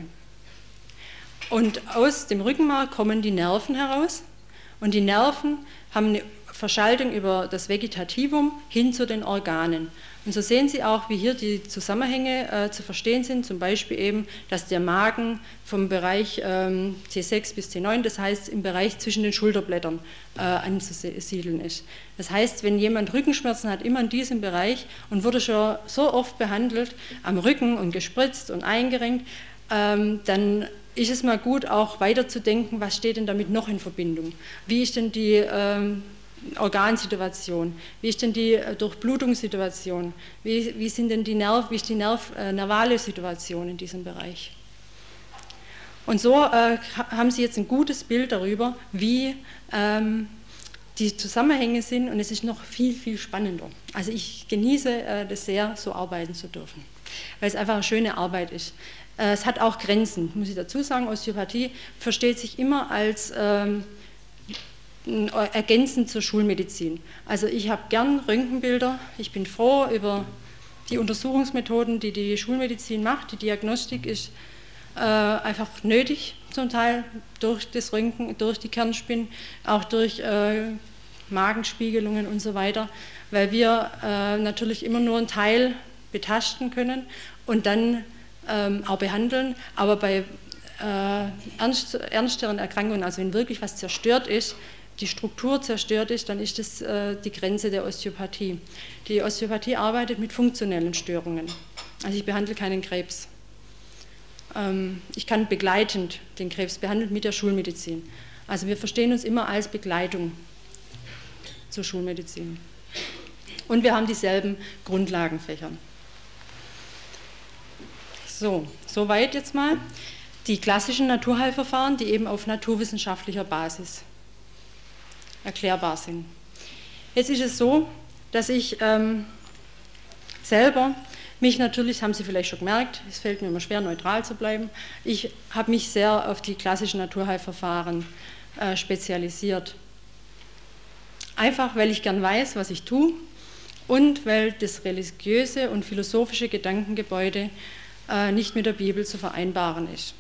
Und aus dem Rückenmark kommen die Nerven heraus. Und die Nerven haben eine Verschaltung über das Vegetativum hin zu den Organen. Und so sehen Sie auch, wie hier die Zusammenhänge äh, zu verstehen sind. Zum Beispiel eben, dass der Magen vom Bereich ähm, T sechs bis T neun, das heißt im Bereich zwischen den Schulterblättern äh, anzusiedeln ist. Das heißt, wenn jemand Rückenschmerzen hat, immer in diesem Bereich und wurde schon so oft behandelt, am Rücken und gespritzt und eingerenkt, ähm, dann ist es mal gut, auch weiterzudenken, was steht denn damit noch in Verbindung? Wie ist denn die ähm, Organsituation? Wie ist denn die Durchblutungssituation? Wie, wie sind denn die Nerv, wie ist die Nerv, äh, nervale Situation in diesem Bereich? Und so äh, haben Sie jetzt ein gutes Bild darüber, wie ähm, die Zusammenhänge sind, und es ist noch viel, viel spannender. Also ich genieße äh, das sehr, so arbeiten zu dürfen, weil es einfach eine schöne Arbeit ist. Äh, es hat auch Grenzen, muss ich dazu sagen. Osteopathie versteht sich immer als ähm, ergänzend zur Schulmedizin. Also ich habe gern Röntgenbilder, ich bin froh über die Untersuchungsmethoden, die die Schulmedizin macht. Die Diagnostik ist äh, einfach nötig, zum Teil durch das Röntgen, durch die Kernspinnen, auch durch äh, Magenspiegelungen und so weiter, weil wir äh, natürlich immer nur einen Teil betasten können und dann ähm, auch behandeln, aber bei äh, ernst, ernsteren Erkrankungen, also wenn wirklich was zerstört ist, die Struktur zerstört ist, dann ist das äh, die Grenze der Osteopathie. Die Osteopathie arbeitet mit funktionellen Störungen. Also ich behandle keinen Krebs. Ähm, ich kann begleitend den Krebs behandeln mit der Schulmedizin. Also wir verstehen uns immer als Begleitung zur Schulmedizin. Und wir haben dieselben Grundlagenfächer. So, soweit jetzt mal die klassischen Naturheilverfahren, die eben auf naturwissenschaftlicher Basis erklärbar sind. Jetzt ist es so, dass ich ähm, selber mich natürlich, das haben Sie vielleicht schon gemerkt, es fällt mir immer schwer, neutral zu bleiben, ich habe mich sehr auf die klassischen Naturheilverfahren äh, spezialisiert. Einfach, weil ich gern weiß, was ich tue und weil das religiöse und philosophische Gedankengebäude äh, nicht mit der Bibel zu vereinbaren ist.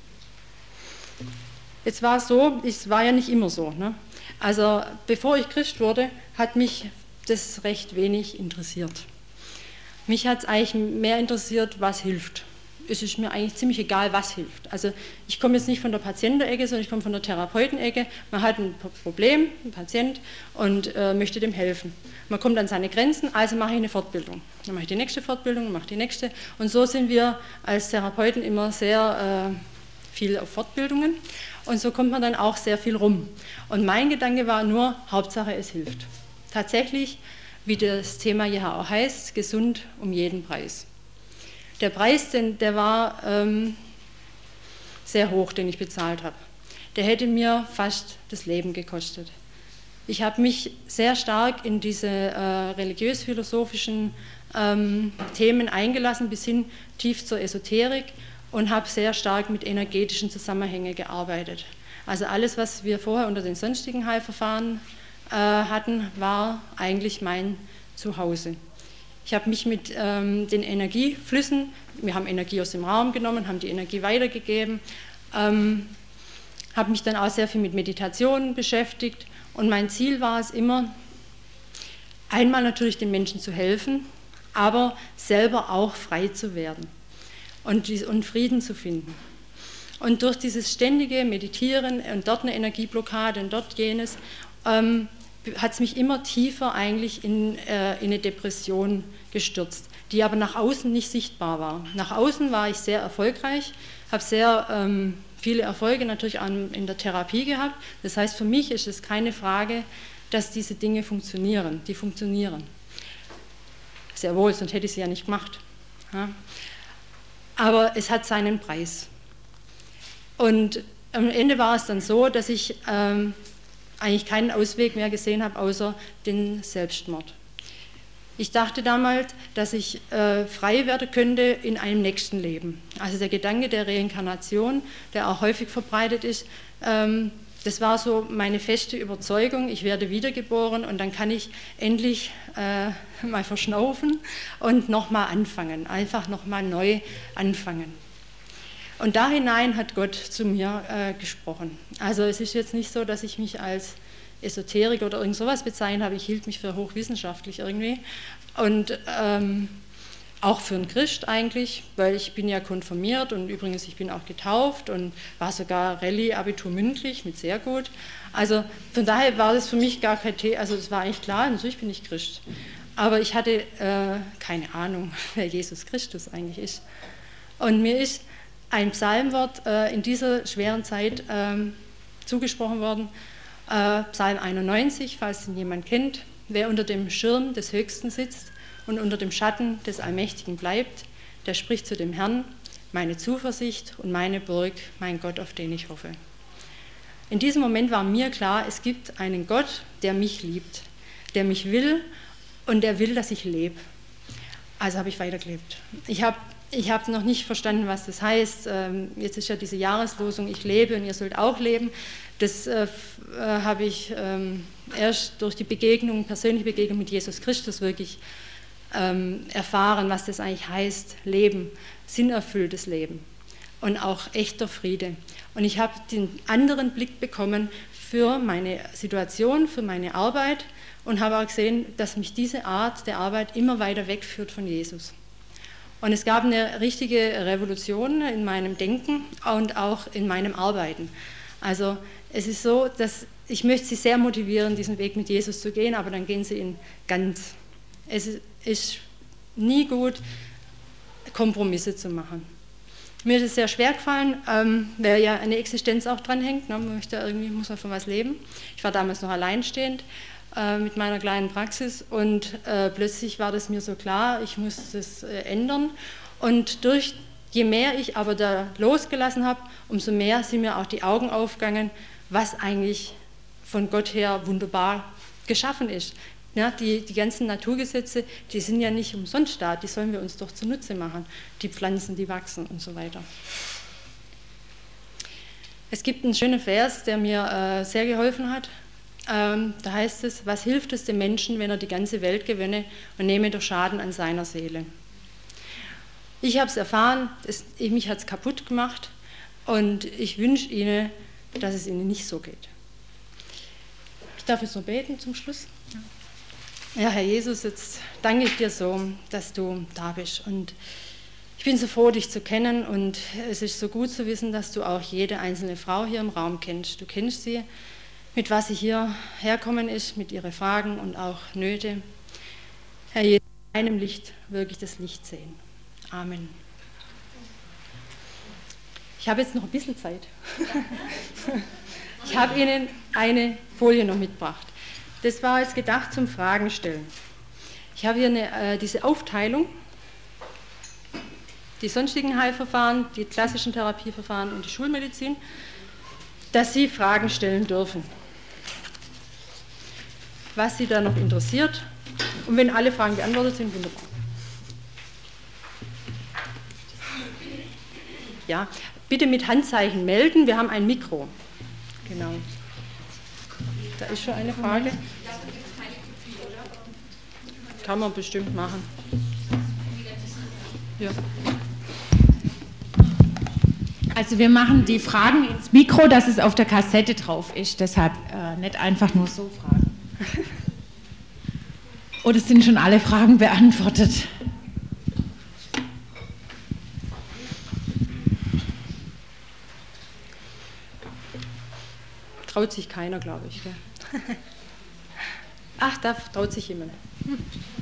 Jetzt war es so, es war ja nicht immer so, ne? Also bevor ich Christ wurde, hat mich das recht wenig interessiert. Mich hat es eigentlich mehr interessiert, was hilft. Es ist mir eigentlich ziemlich egal, was hilft. Also ich komme jetzt nicht von der Patientenecke, sondern ich komme von der Therapeutenecke. Man hat ein Problem, ein Patient, und äh, möchte dem helfen. Man kommt an seine Grenzen, also mache ich eine Fortbildung. Dann mache ich die nächste Fortbildung, mache die nächste. Und so sind wir als Therapeuten immer sehr äh, viel auf Fortbildungen. Und so kommt man dann auch sehr viel rum. Und mein Gedanke war nur, Hauptsache es hilft. Tatsächlich, wie das Thema ja auch heißt, gesund um jeden Preis. Der Preis, den, der war ähm, sehr hoch, den ich bezahlt habe. Der hätte mir fast das Leben gekostet. Ich habe mich sehr stark in diese äh, religiös-philosophischen ähm, Themen eingelassen, bis hin tief zur Esoterik, und habe sehr stark mit energetischen Zusammenhängen gearbeitet. Also alles, was wir vorher unter den sonstigen Heilverfahren äh, hatten, war eigentlich mein Zuhause. Ich habe mich mit ähm, den Energieflüssen, wir haben Energie aus dem Raum genommen, haben die Energie weitergegeben, ähm, habe mich dann auch sehr viel mit Meditationen beschäftigt, und mein Ziel war es immer, einmal natürlich den Menschen zu helfen, aber selber auch frei zu werden und, und Frieden zu finden. Und durch dieses ständige Meditieren und dort eine Energieblockade und dort jenes, ähm, hat es mich immer tiefer eigentlich in, äh, in eine Depression gestürzt, die aber nach außen nicht sichtbar war. Nach außen war ich sehr erfolgreich, habe sehr ähm, viele Erfolge natürlich an, in der Therapie gehabt. Das heißt, für mich ist es keine Frage, dass diese Dinge funktionieren. Die funktionieren. Sehr wohl, sonst hätte ich sie ja nicht gemacht. Ja. Aber es hat seinen Preis. Und am Ende war es dann so, dass ich ähm, eigentlich keinen Ausweg mehr gesehen habe, außer den Selbstmord. Ich dachte damals, dass ich äh, frei werden könnte in einem nächsten Leben. Also der Gedanke der Reinkarnation, der auch häufig verbreitet ist, ähm, das war so meine feste Überzeugung, ich werde wiedergeboren und dann kann ich endlich äh, mal verschnaufen und nochmal anfangen, einfach nochmal neu anfangen. Und da hinein hat Gott zu mir äh, gesprochen. Also es ist jetzt nicht so, dass ich mich als Esoteriker oder irgend sowas bezeichnet habe, ich hielt mich für hochwissenschaftlich irgendwie und ähm, auch für einen Christ eigentlich, weil ich bin ja konfirmiert und übrigens ich bin auch getauft und war sogar Rallye-Abitur mündlich mit sehr gut. Also von daher war das für mich gar kein Thema, also es war eigentlich klar, natürlich bin ich Christ. Aber ich hatte äh, keine Ahnung, wer Jesus Christus eigentlich ist. Und mir ist ein Psalmwort äh, in dieser schweren Zeit ähm, zugesprochen worden, äh, Psalm einundneunzig, falls ihn jemand kennt: Wer unter dem Schirm des Höchsten sitzt und unter dem Schatten des Allmächtigen bleibt, der spricht zu dem Herrn: meine Zuversicht und meine Burg, mein Gott, auf den ich hoffe. In diesem Moment war mir klar, es gibt einen Gott, der mich liebt, der mich will und der will, dass ich lebe. Also habe ich weitergelebt. Ich habe ich hab noch nicht verstanden, was das heißt. Jetzt ist ja diese Jahreslosung, ich lebe und ihr sollt auch leben. Das äh, habe ich ähm, erst durch die Begegnung, persönliche Begegnung mit Jesus Christus wirklich ähm, erfahren, was das eigentlich heißt, Leben, sinnerfülltes Leben und auch echter Friede. Und ich habe den anderen Blick bekommen für meine Situation, für meine Arbeit und habe auch gesehen, dass mich diese Art der Arbeit immer weiter wegführt von Jesus. Und es gab eine richtige Revolution in meinem Denken und auch in meinem Arbeiten. Also es ist so, dass ich möchte Sie sehr motivieren, diesen Weg mit Jesus zu gehen, aber dann gehen Sie ihn ganz. Es ist nie gut, Kompromisse zu machen. Mir ist es sehr schwer gefallen, ähm, weil ja eine Existenz auch dran hängt. Ne? Man möchte irgendwie, muss man von was leben. Ich war damals noch alleinstehend äh, mit meiner kleinen Praxis und äh, plötzlich war das mir so klar, ich muss das äh, ändern. Und durch je mehr ich aber da losgelassen habe, umso mehr sind mir auch die Augen aufgegangen, was eigentlich von Gott her wunderbar geschaffen ist. Ja, die, die ganzen Naturgesetze, die sind ja nicht umsonst da, die sollen wir uns doch zunutze machen. Die Pflanzen, die wachsen und so weiter. Es gibt einen schönen Vers, der mir äh, sehr geholfen hat. Ähm, da heißt es, was hilft es dem Menschen, wenn er die ganze Welt gewinne und nehme doch Schaden an seiner Seele? Ich habe es erfahren, es, mich hat es kaputt gemacht und ich wünsche Ihnen, dass es Ihnen nicht so geht. Ich darf jetzt noch beten zum Schluss. Ja, Herr Jesus, jetzt danke ich dir so, dass du da bist und ich bin so froh, dich zu kennen und es ist so gut zu wissen, dass du auch jede einzelne Frau hier im Raum kennst. Du kennst sie, mit was sie hier herkommen ist, mit ihren Fragen und auch Nöte. Herr Jesus, in deinem Licht wirklich das Licht sehen. Amen. Ich habe jetzt noch ein bisschen Zeit. Ich habe Ihnen eine Folie noch mitgebracht. Das war jetzt gedacht zum Fragen stellen. Ich habe hier eine, äh, diese Aufteilung, die sonstigen Heilverfahren, die klassischen Therapieverfahren und die Schulmedizin, dass Sie Fragen stellen dürfen. Was Sie da noch interessiert. Und wenn alle Fragen beantwortet sind, wunderbar. Ja, bitte mit Handzeichen melden, wir haben ein Mikro. Genau. Da ist schon eine Frage. Kann man bestimmt machen. Ja. Also wir machen die Fragen ins Mikro, dass es auf der Kassette drauf ist. Deshalb äh, nicht einfach nur so fragen. Oder sind schon alle Fragen beantwortet? Traut sich keiner, glaube ich. Gell? Ach, da traut sich jemand. Hm.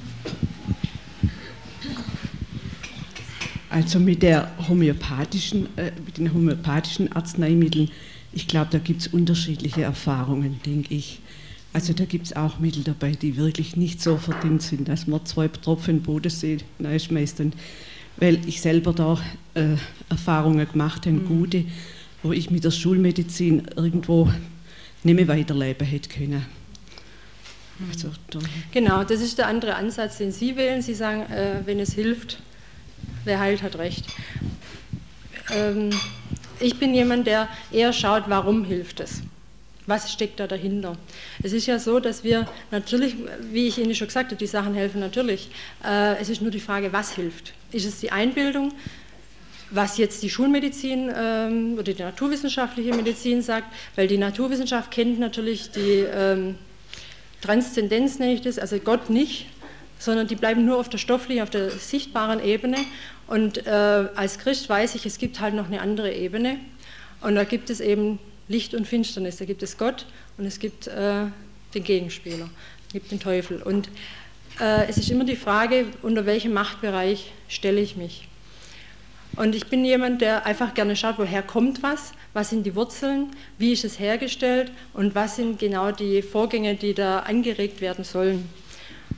Also mit, der homöopathischen, äh, mit den homöopathischen Arzneimitteln, ich glaube, da gibt es unterschiedliche Erfahrungen, denke ich. Also da gibt es auch Mittel dabei, die wirklich nicht so verdient sind, dass man zwei Tropfen Bodensee reinschmeißt. Weil ich selber da äh, Erfahrungen gemacht habe, mhm. gute, wo ich mit der Schulmedizin irgendwo nicht mehr weiterleben hätte können. Also, genau, das ist der andere Ansatz, den Sie wählen. Sie sagen, äh, wenn es hilft, wer heilt, hat recht. Ähm, ich bin jemand, der eher schaut, warum hilft es? Was steckt da dahinter? Es ist ja so, dass wir natürlich, wie ich Ihnen schon gesagt habe, die Sachen helfen natürlich. Äh, es ist nur die Frage, was hilft? Ist es die Einbildung? Was jetzt die Schulmedizin ähm, oder die naturwissenschaftliche Medizin sagt, weil die Naturwissenschaft kennt natürlich die ähm, Transzendenz, nenne ich das, also Gott nicht, sondern die bleiben nur auf der stofflichen, auf der sichtbaren Ebene und äh, als Christ weiß ich, es gibt halt noch eine andere Ebene und da gibt es eben Licht und Finsternis, da gibt es Gott und es gibt äh, den Gegenspieler, es gibt den Teufel und äh, es ist immer die Frage, unter welchem Machtbereich stelle ich mich. Und ich bin jemand, der einfach gerne schaut, woher kommt was, was sind die Wurzeln, wie ist es hergestellt und was sind genau die Vorgänge, die da angeregt werden sollen.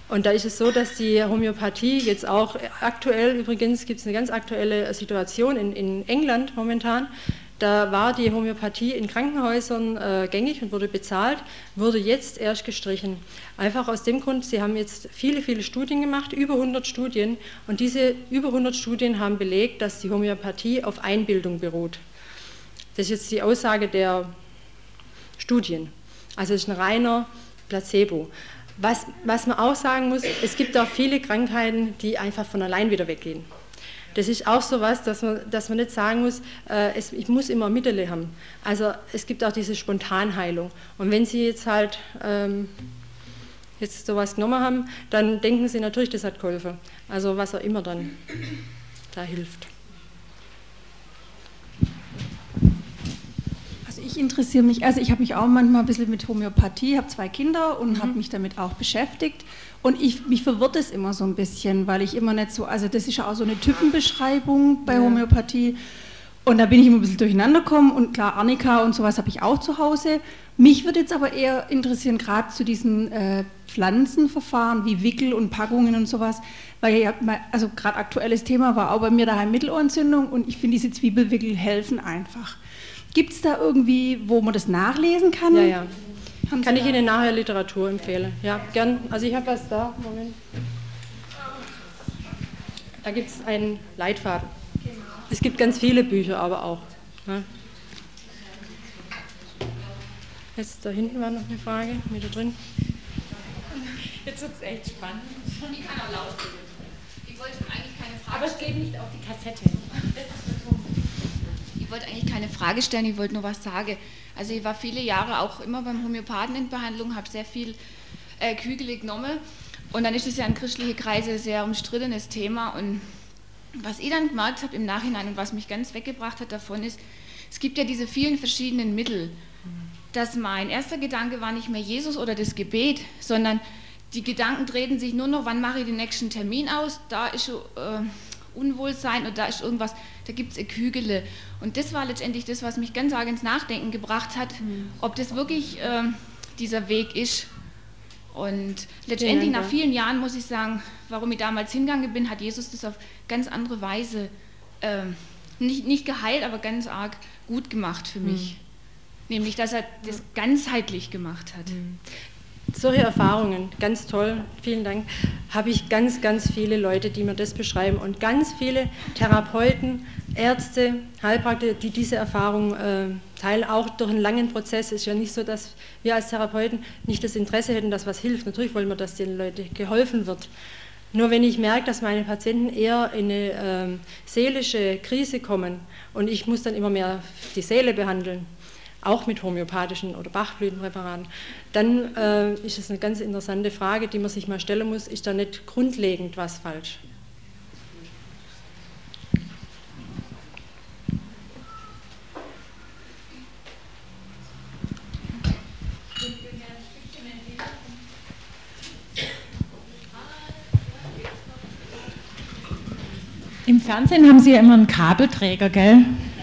Und da ist es so, dass die Homöopathie jetzt auch aktuell, übrigens gibt es eine ganz aktuelle Situation in, in England momentan, da war die Homöopathie in Krankenhäusern äh, gängig und wurde bezahlt, wurde jetzt erst gestrichen. Einfach aus dem Grund, sie haben jetzt viele, viele Studien gemacht, über hundert Studien, und diese über hundert Studien haben belegt, dass die Homöopathie auf Einbildung beruht. Das ist jetzt die Aussage der Studien. Also es ist ein reiner Placebo. Was, was man auch sagen muss, es gibt auch viele Krankheiten, die einfach von allein wieder weggehen. Das ist auch so was, dass man, dass man nicht sagen muss, äh, es, ich muss immer Mittel haben. Also es gibt auch diese Spontanheilung. Und wenn Sie jetzt halt ähm, jetzt sowas genommen haben, dann denken Sie natürlich, das hat geholfen. Also was auch immer dann da hilft. Ich interessiere mich, also ich habe mich auch manchmal ein bisschen mit Homöopathie, habe zwei Kinder und mhm. habe mich damit auch beschäftigt, und ich, mich verwirrt es immer so ein bisschen, weil ich immer nicht so, also das ist ja auch so eine Typenbeschreibung bei ja. Homöopathie, und da bin ich immer ein bisschen durcheinander gekommen, und klar, Arnika und sowas habe ich auch zu Hause. Mich würde jetzt aber eher interessieren, gerade zu diesen äh, Pflanzenverfahren wie Wickel und Packungen und sowas, weil ja, also gerade aktuelles Thema war auch bei mir daheim Mittelohrentzündung, und ich finde, diese Zwiebelwickel helfen einfach. Gibt es da irgendwie, wo man das nachlesen kann? Ja, ja. Haben kann ich Ihnen nachher Literatur empfehlen? Ja, gern. Also ich habe was da. Moment. Da gibt es einen Leitfaden. Genau. Es gibt ganz viele Bücher, aber auch. Ja. Jetzt da hinten war noch eine Frage, mit da drin. Jetzt wird es echt spannend. Ich kann auch laut reden. Ich wollte eigentlich keine Frage. Aber es geht nicht auf die Kassette. Ich wollte eigentlich keine Frage stellen, ich wollte nur was sagen. Also ich war viele Jahre auch immer beim Homöopathen in Behandlung, habe sehr viel äh, Kügele genommen, und dann ist es ja in christlichen Kreisen ein sehr umstrittenes Thema, und was ich dann gemerkt habe im Nachhinein und was mich ganz weggebracht hat davon ist, es gibt ja diese vielen verschiedenen Mittel, dass mein erster Gedanke war nicht mehr Jesus oder das Gebet, sondern die Gedanken drehten sich nur noch, wann mache ich den nächsten Termin aus, da ist schon äh, Unwohlsein und da ist irgendwas, da gibt es eine Kügele. Und das war letztendlich das, was mich ganz arg ins Nachdenken gebracht hat, mhm. ob das wirklich äh, dieser Weg ist. Und letztendlich nach vielen Jahren muss ich sagen, warum ich damals hingegangen bin, hat Jesus das auf ganz andere Weise äh, nicht, nicht geheilt, aber ganz arg gut gemacht für mich. Mhm. Nämlich, dass er das ganzheitlich gemacht hat. Mhm. Solche Erfahrungen, ganz toll, vielen Dank, habe ich ganz, ganz viele Leute, die mir das beschreiben, und ganz viele Therapeuten, Ärzte, Heilpraktiker, die diese Erfahrung äh, teilen, auch durch einen langen Prozess. Es ist ja nicht so, dass wir als Therapeuten nicht das Interesse hätten, dass was hilft. Natürlich wollen wir, dass den Leuten geholfen wird. Nur wenn ich merke, dass meine Patienten eher in eine äh, seelische Krise kommen und ich muss dann immer mehr die Seele behandeln, auch mit homöopathischen oder Bachblütenpräparaten, dann äh, ist es eine ganz interessante Frage, die man sich mal stellen muss, ist da nicht grundlegend was falsch? Im Fernsehen haben Sie ja immer einen Kabelträger, gell?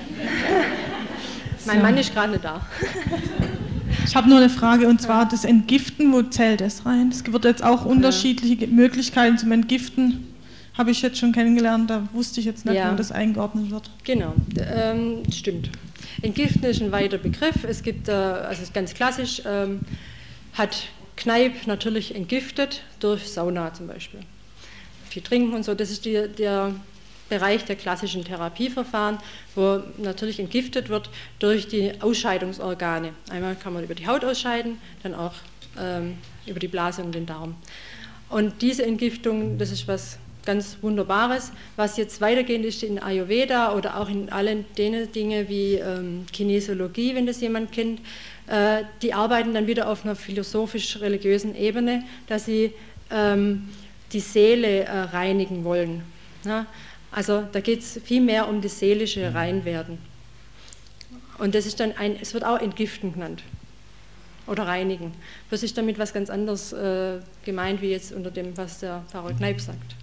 Mein so. Mann ist gerade nicht da. Ich habe nur eine Frage, und zwar das Entgiften, wo zählt das rein? Es wird jetzt auch unterschiedliche Möglichkeiten zum Entgiften, habe ich jetzt schon kennengelernt, da wusste ich jetzt nicht, ja. wo das eingeordnet wird. Genau, ähm, stimmt. Entgiften ist ein weiter Begriff, es gibt, äh, also ist ganz klassisch, ähm, hat Kneipp natürlich entgiftet durch Sauna zum Beispiel. Viel trinken und so, das ist die, der Bereich der klassischen Therapieverfahren, wo natürlich entgiftet wird durch die Ausscheidungsorgane. Einmal kann man über die Haut ausscheiden, dann auch ähm, über die Blase und den Darm. Und diese Entgiftung, das ist was ganz Wunderbares. Was jetzt weitergehend ist in Ayurveda oder auch in allen den Dingen wie ähm, Kinesiologie, wenn das jemand kennt, äh, die arbeiten dann wieder auf einer philosophisch-religiösen Ebene, dass sie ähm, die Seele äh, reinigen wollen. Ja? Also da geht es viel mehr um das seelische Reinwerden. Und das ist dann ein, es wird auch Entgiften genannt oder reinigen. Das ist damit was ganz anderes äh, gemeint, wie jetzt unter dem, was der Pfarrer Kneipp sagt.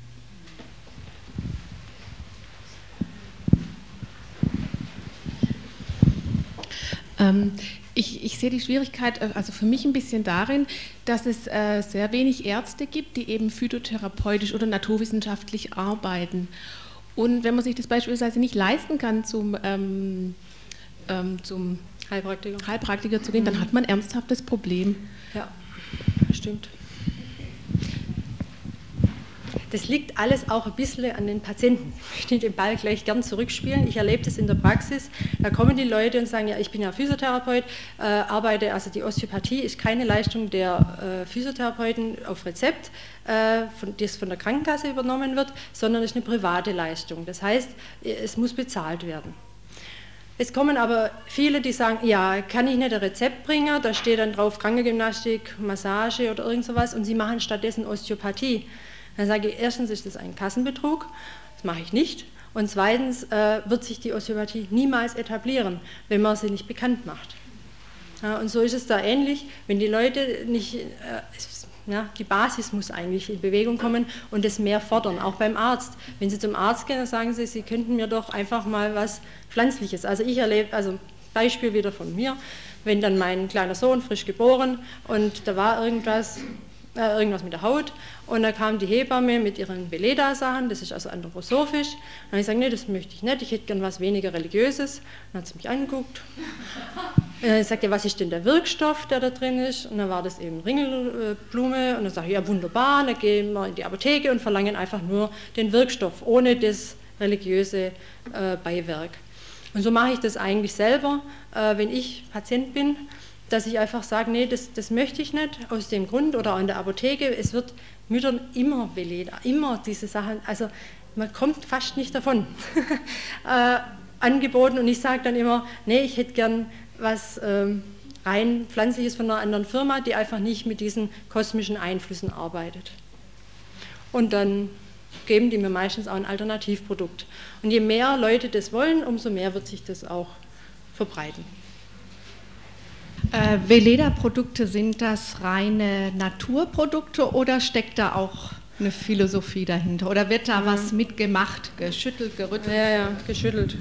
Ähm, ich, ich sehe die Schwierigkeit, also für mich ein bisschen darin, dass es äh, sehr wenig Ärzte gibt, die eben phytotherapeutisch oder naturwissenschaftlich arbeiten. Und wenn man sich das beispielsweise nicht leisten kann, zum, ähm, ähm, zum Heilpraktiker. Heilpraktiker zu gehen, dann hat man ein ernsthaftes Problem. Ja, stimmt. Das liegt alles auch ein bisschen an den Patienten. Ich möchte den Ball gleich gern zurückspielen. Ich erlebe das in der Praxis. Da kommen die Leute und sagen, ja, ich bin ja Physiotherapeut, äh, arbeite, also die Osteopathie ist keine Leistung der äh, Physiotherapeuten auf Rezept, äh, von, das von der Krankenkasse übernommen wird, sondern ist eine private Leistung. Das heißt, es muss bezahlt werden. Es kommen aber viele, die sagen, ja, kann ich nicht ein Rezept bringen, da steht dann drauf Krankengymnastik, Massage oder irgend sowas und sie machen stattdessen Osteopathie. Dann sage ich, erstens ist das ein Kassenbetrug, das mache ich nicht. Und zweitens äh, wird sich die Osteopathie niemals etablieren, wenn man sie nicht bekannt macht. Ja, und so ist es da ähnlich, wenn die Leute nicht, äh, ja, die Basis muss eigentlich in Bewegung kommen und das mehr fordern, auch beim Arzt. Wenn Sie zum Arzt gehen, dann sagen Sie, Sie könnten mir doch einfach mal was Pflanzliches. Also ich erlebe, also Beispiel wieder von mir, wenn dann mein kleiner Sohn frisch geboren und da war irgendwas, äh, irgendwas mit der Haut und da kam die Hebamme mit ihren Veleda-Sachen, das ist also anthroposophisch. Und dann habe ich gesagt, nee, das möchte ich nicht, ich hätte gern was weniger Religiöses. Dann hat sie mich angeguckt. Und dann sagt er, was ist denn der Wirkstoff, der da drin ist? Und dann war das eben Ringelblume. Und dann sage ich, ja wunderbar, dann gehen wir in die Apotheke und verlangen einfach nur den Wirkstoff, ohne das religiöse äh, Beiwerk. Und so mache ich das eigentlich selber, äh, wenn ich Patient bin, dass ich einfach sage, nee, das, das möchte ich nicht, aus dem Grund, oder auch in der Apotheke, es wird Müttern immer Veleda, immer diese Sachen, also man kommt fast nicht davon, äh, angeboten und ich sage dann immer, nee, ich hätte gern was ähm, rein Pflanzliches von einer anderen Firma, die einfach nicht mit diesen kosmischen Einflüssen arbeitet. Und dann geben die mir meistens auch ein Alternativprodukt. Und je mehr Leute das wollen, umso mehr wird sich das auch verbreiten. Äh, Veleda-Produkte, sind das reine Naturprodukte oder steckt da auch eine Philosophie dahinter? Oder wird da was mitgemacht, geschüttelt, gerüttelt? Ja, ja, geschüttelt.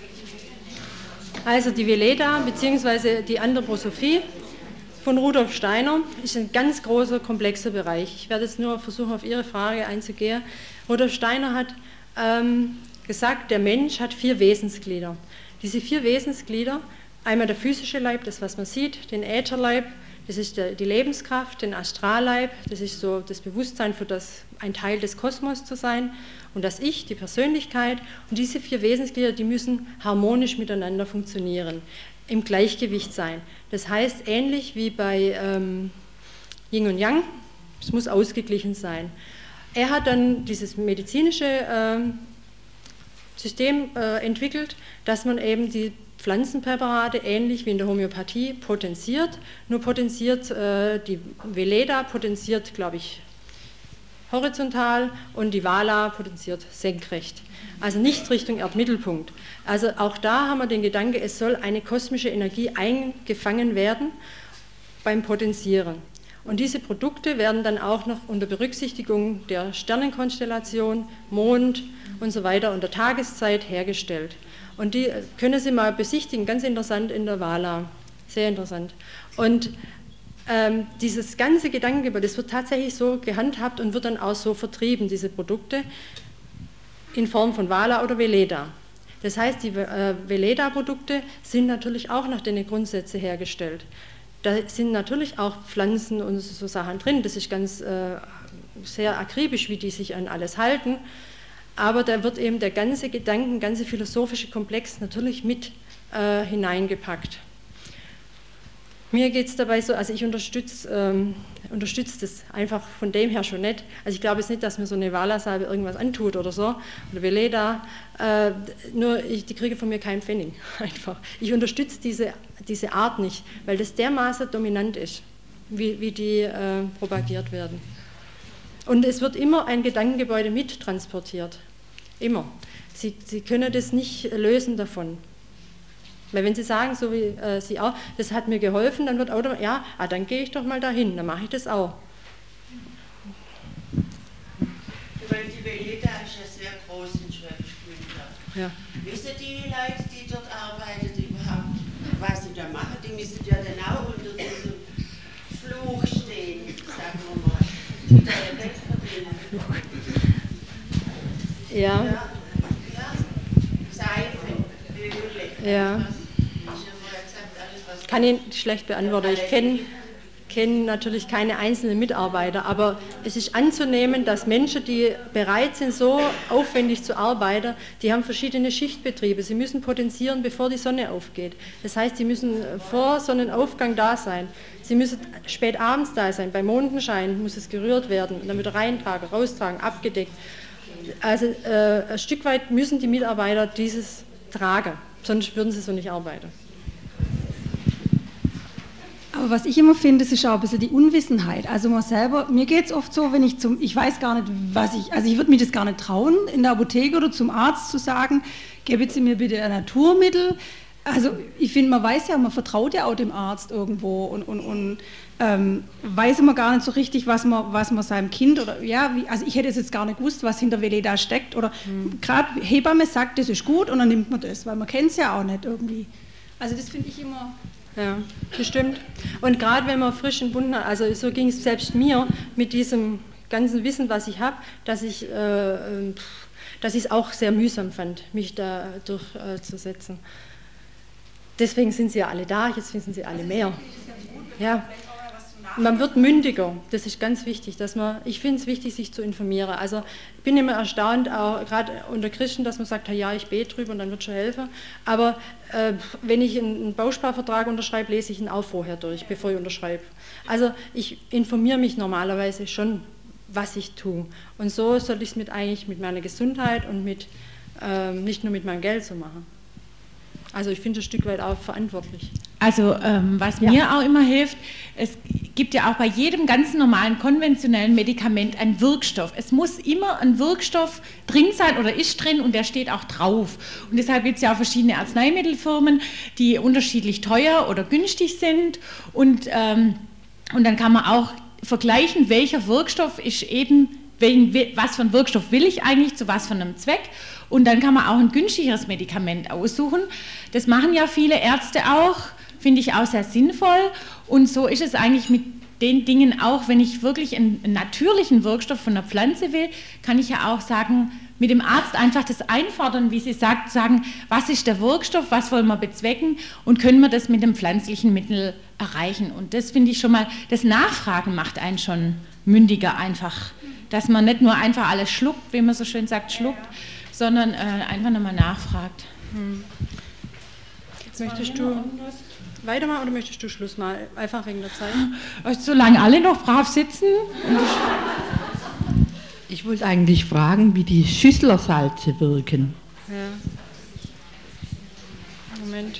Also die Veleda bzw. die Anthroposophie von Rudolf Steiner ist ein ganz großer, komplexer Bereich. Ich werde jetzt nur versuchen, auf Ihre Frage einzugehen. Rudolf Steiner hat ähm, gesagt, der Mensch hat vier Wesensglieder. Diese vier Wesensglieder, einmal der physische Leib, das was man sieht, den Ätherleib, das ist der, die Lebenskraft, den Astralleib, das ist so das Bewusstsein für das, ein Teil des Kosmos zu sein, und das Ich, die Persönlichkeit. Und diese vier Wesensglieder, die müssen harmonisch miteinander funktionieren, im Gleichgewicht sein. Das heißt, ähnlich wie bei ähm, Yin und Yang, es muss ausgeglichen sein. Er hat dann dieses medizinische ähm, System äh, entwickelt, dass man eben die Pflanzenpräparate ähnlich wie in der Homöopathie potenziert, nur potenziert äh, die Veleda potenziert, glaube ich, horizontal und die Vala potenziert senkrecht. Also nicht Richtung Erdmittelpunkt. Also auch da haben wir den Gedanke, es soll eine kosmische Energie eingefangen werden beim Potenzieren. Und diese Produkte werden dann auch noch unter Berücksichtigung der Sternenkonstellation, Mond und so weiter und der Tageszeit hergestellt. Und die können Sie mal besichtigen, ganz interessant in der Vala, sehr interessant. Und ähm, dieses ganze Gedankengebäude, das wird tatsächlich so gehandhabt und wird dann auch so vertrieben, diese Produkte, in Form von Vala oder Veleda. Das heißt, die äh, Veleda-Produkte sind natürlich auch nach den Grundsätzen hergestellt. Da sind natürlich auch Pflanzen und so Sachen drin, das ist ganz äh, sehr akribisch, wie die sich an alles halten. Aber da wird eben der ganze Gedanken, ganze philosophische Komplex natürlich mit äh, hineingepackt. Mir geht es dabei so, also ich unterstütze ähm, unterstütze das einfach von dem her schon nicht. Also ich glaube jetzt nicht, dass mir so eine Vala-Salbe irgendwas antut oder so, oder Veleda, äh, nur ich, die kriege von mir keinen Pfennig, einfach. Ich unterstütze diese, diese Art nicht, weil das dermaßen dominant ist, wie, wie die äh, propagiert werden. Und es wird immer ein Gedankengebäude mittransportiert. Immer. Sie, Sie können das nicht lösen davon. Weil wenn Sie sagen, so wie äh, Sie auch, das hat mir geholfen, dann wird automatisch, ja, ah, dann gehe ich doch mal dahin, dann mache ich das auch. Weil die Veleda ist ja sehr groß in Schwäbisch Gmünd. Ja. Wissen die Leute, die dort arbeiten, überhaupt, was sie da machen, die müssen ja dann auch unter diesem Fluch stehen, sagen wir mal. Die da ja Geld verdienen. Ja. Ja. Ja. Seife, Öle. Ja. Kann ich schlecht beantworten. Ich kenne kenn natürlich keine einzelnen Mitarbeiter, aber es ist anzunehmen, dass Menschen, die bereit sind, so aufwendig zu arbeiten, die haben verschiedene Schichtbetriebe. Sie müssen potenzieren, bevor die Sonne aufgeht. Das heißt, sie müssen vor Sonnenaufgang da sein. Sie müssen spät abends da sein. Bei Mondenschein muss es gerührt werden, dann wieder reintragen, raustragen, abgedeckt. Also äh, ein Stück weit müssen die Mitarbeiter dieses tragen, sonst würden sie so nicht arbeiten. Aber was ich immer finde, das ist auch ein bisschen die Unwissenheit. Also man selber, mir geht es oft so, wenn ich zum, ich weiß gar nicht, was ich, also ich würde mir das gar nicht trauen, in der Apotheke oder zum Arzt zu sagen, geben Sie mir bitte ein Naturmittel. Also ich finde, man weiß ja, man vertraut ja auch dem Arzt irgendwo und, und, und ähm, weiß immer gar nicht so richtig, was man, was man seinem Kind oder, ja, wie, also ich hätte jetzt gar nicht gewusst, was hinter Veleda steckt oder mhm. gerade Hebamme sagt, das ist gut und dann nimmt man das, weil man kennt es ja auch nicht irgendwie. Also das finde ich immer... Ja, bestimmt. Und gerade wenn man frisch in Bund hat, also so ging es selbst mir mit diesem ganzen Wissen, was ich habe, dass ich äh, dass ich es auch sehr mühsam fand, mich da durchzusetzen. Äh, Deswegen sind sie ja alle da, jetzt wissen sie alle mehr. Ja. Man wird mündiger, das ist ganz wichtig, dass man, ich finde es wichtig, sich zu informieren. Also ich bin immer erstaunt, auch gerade unter Christen, dass man sagt, ja, ich bete drüber und dann wird schon helfen. Aber äh, wenn ich einen Bausparvertrag unterschreibe, lese ich ihn auch vorher durch, bevor ich unterschreibe. Also ich informiere mich normalerweise schon, was ich tue. Und so sollte ich es mit eigentlich mit meiner Gesundheit und mit äh, nicht nur mit meinem Geld so machen. Also ich finde es ein Stück weit auch verantwortlich. Also ähm, was ja. mir auch immer hilft, es gibt ja auch bei jedem ganz normalen konventionellen Medikament einen Wirkstoff. Es muss immer ein Wirkstoff drin sein oder ist drin und der steht auch drauf. Und deshalb gibt es ja auch verschiedene Arzneimittelfirmen, die unterschiedlich teuer oder günstig sind. Und, ähm, und dann kann man auch vergleichen, welcher Wirkstoff ist eben, welchen, was für einen Wirkstoff will ich eigentlich, zu was für einem Zweck. Und dann kann man auch ein günstigeres Medikament aussuchen. Das machen ja viele Ärzte auch, finde ich auch sehr sinnvoll. Und so ist es eigentlich mit den Dingen auch, wenn ich wirklich einen, einen natürlichen Wirkstoff von der Pflanze will, kann ich ja auch sagen, mit dem Arzt einfach das einfordern, wie sie sagt, sagen, was ist der Wirkstoff, was wollen wir bezwecken und können wir das mit dem pflanzlichen Mittel erreichen. Und das finde ich schon mal, das Nachfragen macht einen schon mündiger einfach, dass man nicht nur einfach alles schluckt, wie man so schön sagt, schluckt, sondern äh, einfach nochmal nachfragt. Hm. Möchtest du weitermachen oder möchtest du Schluss machen? Einfach wegen der Zeit. Solange alle noch brav sitzen. Ich wollte eigentlich fragen, wie die Schüsslersalze wirken. Ja. Moment.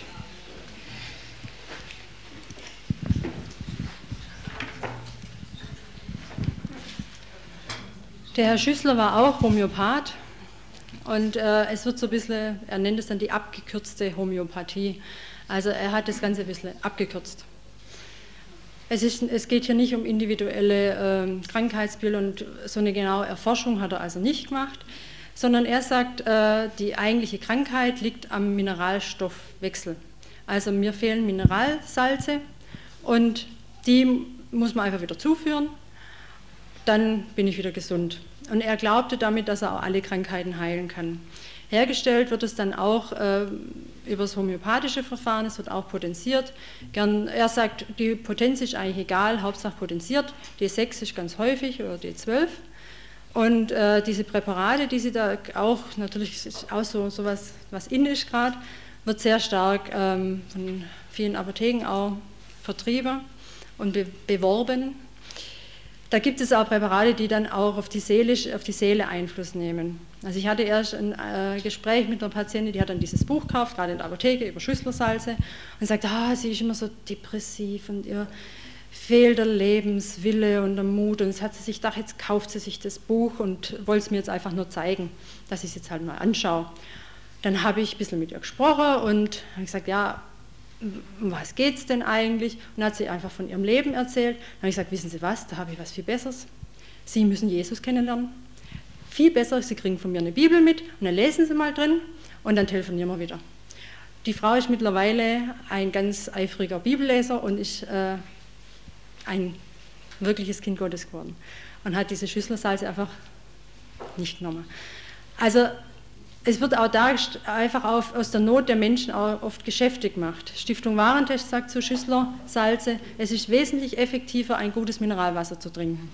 Der Herr Schüssler war auch Homöopath. Und äh, es wird so ein bisschen, er nennt es dann die abgekürzte Homöopathie. Also er hat das Ganze ein bisschen abgekürzt. Es, ist, es geht hier nicht um individuelle äh, Krankheitsbilder und so eine genaue Erforschung hat er also nicht gemacht, sondern er sagt, äh, die eigentliche Krankheit liegt am Mineralstoffwechsel. Also mir fehlen Mineralsalze und die muss man einfach wieder zuführen, dann bin ich wieder gesund. Und er glaubte damit, dass er auch alle Krankheiten heilen kann. Hergestellt wird es dann auch äh, über das homöopathische Verfahren, es wird auch potenziert. Gern, er sagt, die Potenz ist eigentlich egal, Hauptsache potenziert. D sechs ist ganz häufig oder D zwölf. Und äh, diese Präparate, die sie da auch, natürlich ist auch so, so was, was in ist gerade, wird sehr stark ähm, von vielen Apotheken auch vertrieben und be beworben. Da gibt es auch Präparate, die dann auch auf die, seelisch, auf die Seele Einfluss nehmen. Also ich hatte erst ein äh, Gespräch mit einer Patientin, die hat dann dieses Buch gekauft, gerade in der Apotheke, über Schüsslersalze und sagt, ah, sie ist immer so depressiv und ihr fehlt der Lebenswille und der Mut und jetzt hat sie sich gedacht, jetzt kauft sie sich das Buch und wollte es mir jetzt einfach nur zeigen, dass ich es jetzt halt mal anschaue. Dann habe ich ein bisschen mit ihr gesprochen und habe gesagt, ja, um was geht es denn eigentlich? Und dann hat sie einfach von ihrem Leben erzählt. Dann habe ich gesagt, wissen Sie was, da habe ich was viel Besseres. Sie müssen Jesus kennenlernen. Viel besser, Sie kriegen von mir eine Bibel mit und dann lesen Sie mal drin und dann telefonieren wir wieder. Die Frau ist mittlerweile ein ganz eifriger Bibelleser und ist äh, ein wirkliches Kind Gottes geworden und hat diese Schüsslersalze einfach nicht genommen. Also es wird auch da einfach auf, aus der Not der Menschen auch oft Geschäfte gemacht. Stiftung Warentest sagt zu Schüsslersalze, es ist wesentlich effektiver, ein gutes Mineralwasser zu trinken.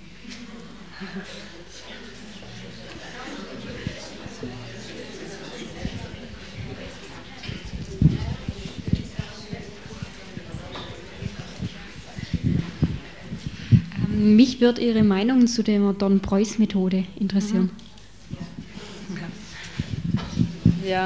Mich würde Ihre Meinung zu der Dorn-Preuß-Methode interessieren. Ja.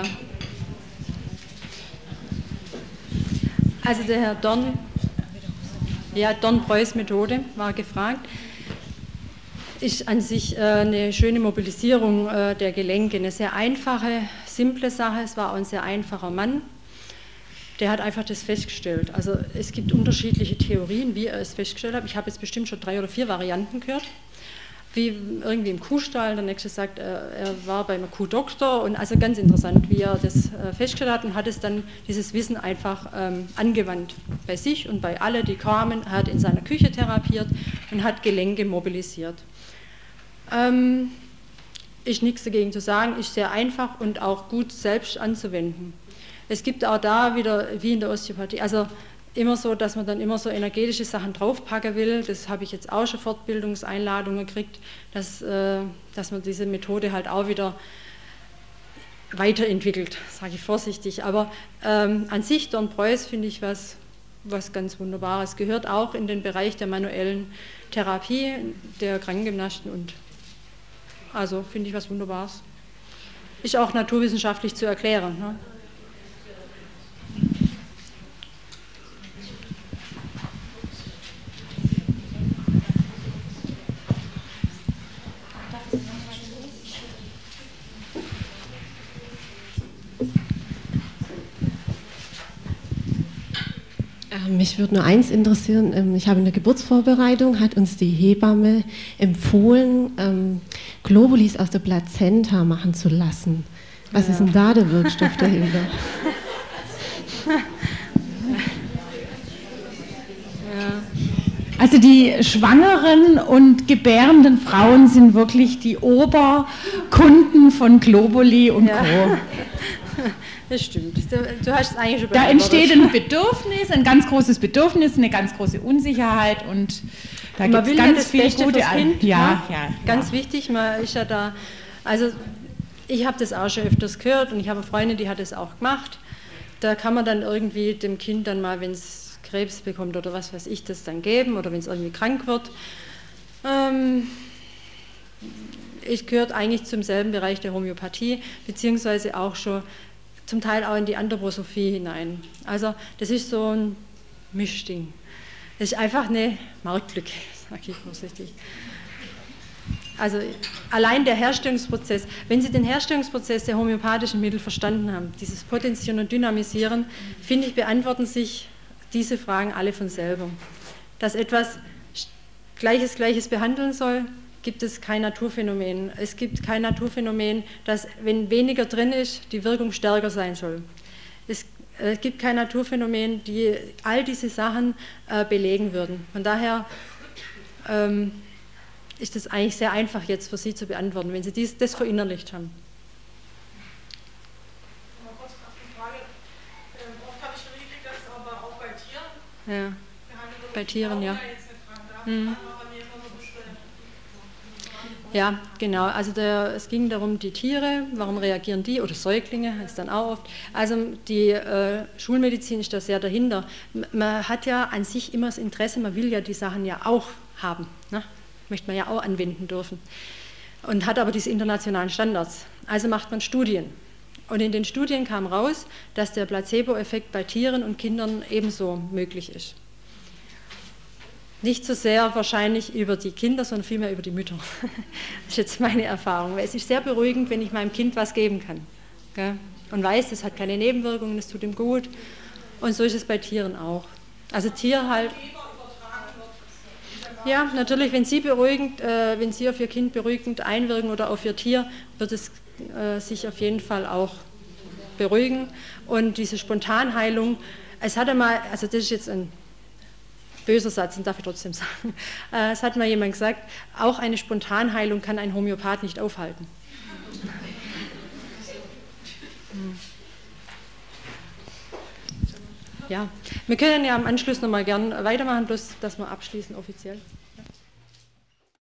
Also der Herr Dorn, ja, Dorn-Preuß-Methode war gefragt, ist an sich äh, eine schöne Mobilisierung äh, der Gelenke, eine sehr einfache, simple Sache. Es war auch ein sehr einfacher Mann. Der hat einfach das festgestellt. Also es gibt unterschiedliche Theorien, wie er es festgestellt hat. Ich habe jetzt bestimmt schon drei oder vier Varianten gehört. Wie irgendwie im Kuhstall, der nächste sagt, er, er war beim Kuhdoktor. Und also ganz interessant, wie er das äh, festgestellt hat und hat es dann, dieses Wissen einfach ähm, angewandt bei sich und bei allen, die kamen. Er hat in seiner Küche therapiert und hat Gelenke mobilisiert. Ähm, ist nichts dagegen zu sagen, ist sehr einfach und auch gut selbst anzuwenden. Es gibt auch da wieder, wie in der Osteopathie, also immer so, dass man dann immer so energetische Sachen draufpacken will. Das habe ich jetzt auch schon Fortbildungseinladungen gekriegt, dass, äh, dass man diese Methode halt auch wieder weiterentwickelt, sage ich vorsichtig. Aber ähm, an sich, Dorn-Preuß, finde ich was, was ganz Wunderbares. Gehört auch in den Bereich der manuellen Therapie, der Krankengymnasten und also finde ich was Wunderbares. Ist auch naturwissenschaftlich zu erklären. Ne? Mich würde nur eins interessieren, ich habe in der Geburtsvorbereitung, hat uns die Hebamme empfohlen, Globulis aus der Plazenta machen zu lassen. Was ja. ist denn da der Wirkstoff dahinter? Also die schwangeren und gebärenden Frauen sind wirklich die Oberkunden von Globuli und ja. Co. Das stimmt. Du, du hast es eigentlich schon Da entsteht ein Bedürfnis, ein ganz großes Bedürfnis, eine ganz große Unsicherheit und da gibt es ganz viele gute Kind, ja, ja, ja, ganz ja. wichtig. Man ist ja da. Also ich habe das auch schon öfters gehört und ich habe eine Freundin, die hat das auch gemacht. Da kann man dann irgendwie dem Kind dann mal, wenn es Krebs bekommt oder was weiß ich, das dann geben oder wenn es irgendwie krank wird. Ähm, ich gehört eigentlich zum selben Bereich der Homöopathie, beziehungsweise auch schon zum Teil auch in die Anthroposophie hinein. Also das ist so ein Mischding. Das ist einfach eine Marktlücke, sage ich vorsichtig. Also allein der Herstellungsprozess, wenn Sie den Herstellungsprozess der homöopathischen Mittel verstanden haben, dieses Potenzieren und Dynamisieren, finde ich, beantworten sich diese Fragen alle von selber. Dass etwas Gleiches Gleiches behandeln soll, gibt es kein Naturphänomen. Es gibt kein Naturphänomen, dass, wenn weniger drin ist, die Wirkung stärker sein soll. Es, es gibt kein Naturphänomen, die all diese Sachen äh, belegen würden. Von daher ähm, ist es eigentlich sehr einfach jetzt für Sie zu beantworten, wenn Sie dies, das verinnerlicht haben. Mal kurz auf die Frage. Äh, oft habe ich schon mitgekriegt, dass es aber auch bei Tieren. Ja, bei Tieren, ja. Hm. Ja, genau. Also der, es ging darum, die Tiere, warum reagieren die, oder Säuglinge, ist dann auch oft. Also die äh, Schulmedizin ist da sehr dahinter. Man hat ja an sich immer das Interesse, man will ja die Sachen ja auch haben, ne? Möchte man ja auch anwenden dürfen. Und hat aber diese internationalen Standards. Also macht man Studien. Und in den Studien kam raus, dass der Placebo-Effekt bei Tieren und Kindern ebenso möglich ist. Nicht so sehr wahrscheinlich über die Kinder, sondern vielmehr über die Mütter. Das ist jetzt meine Erfahrung. Weil es ist sehr beruhigend, wenn ich meinem Kind was geben kann. Gell? Und weiß, es hat keine Nebenwirkungen, es tut ihm gut. Und so ist es bei Tieren auch. Also Tier halt. Ja, natürlich, wenn Sie beruhigend, äh, wenn Sie auf Ihr Kind beruhigend einwirken oder auf Ihr Tier, wird es äh, sich auf jeden Fall auch beruhigen. Und diese Spontanheilung, es hatte mal, also das ist jetzt ein böser Satz, den darf ich trotzdem sagen, äh, es hat mal jemand gesagt, auch eine Spontanheilung kann ein Homöopath nicht aufhalten. Ja, wir können ja am Anschluss nochmal gern weitermachen, bloß dass wir abschließen offiziell.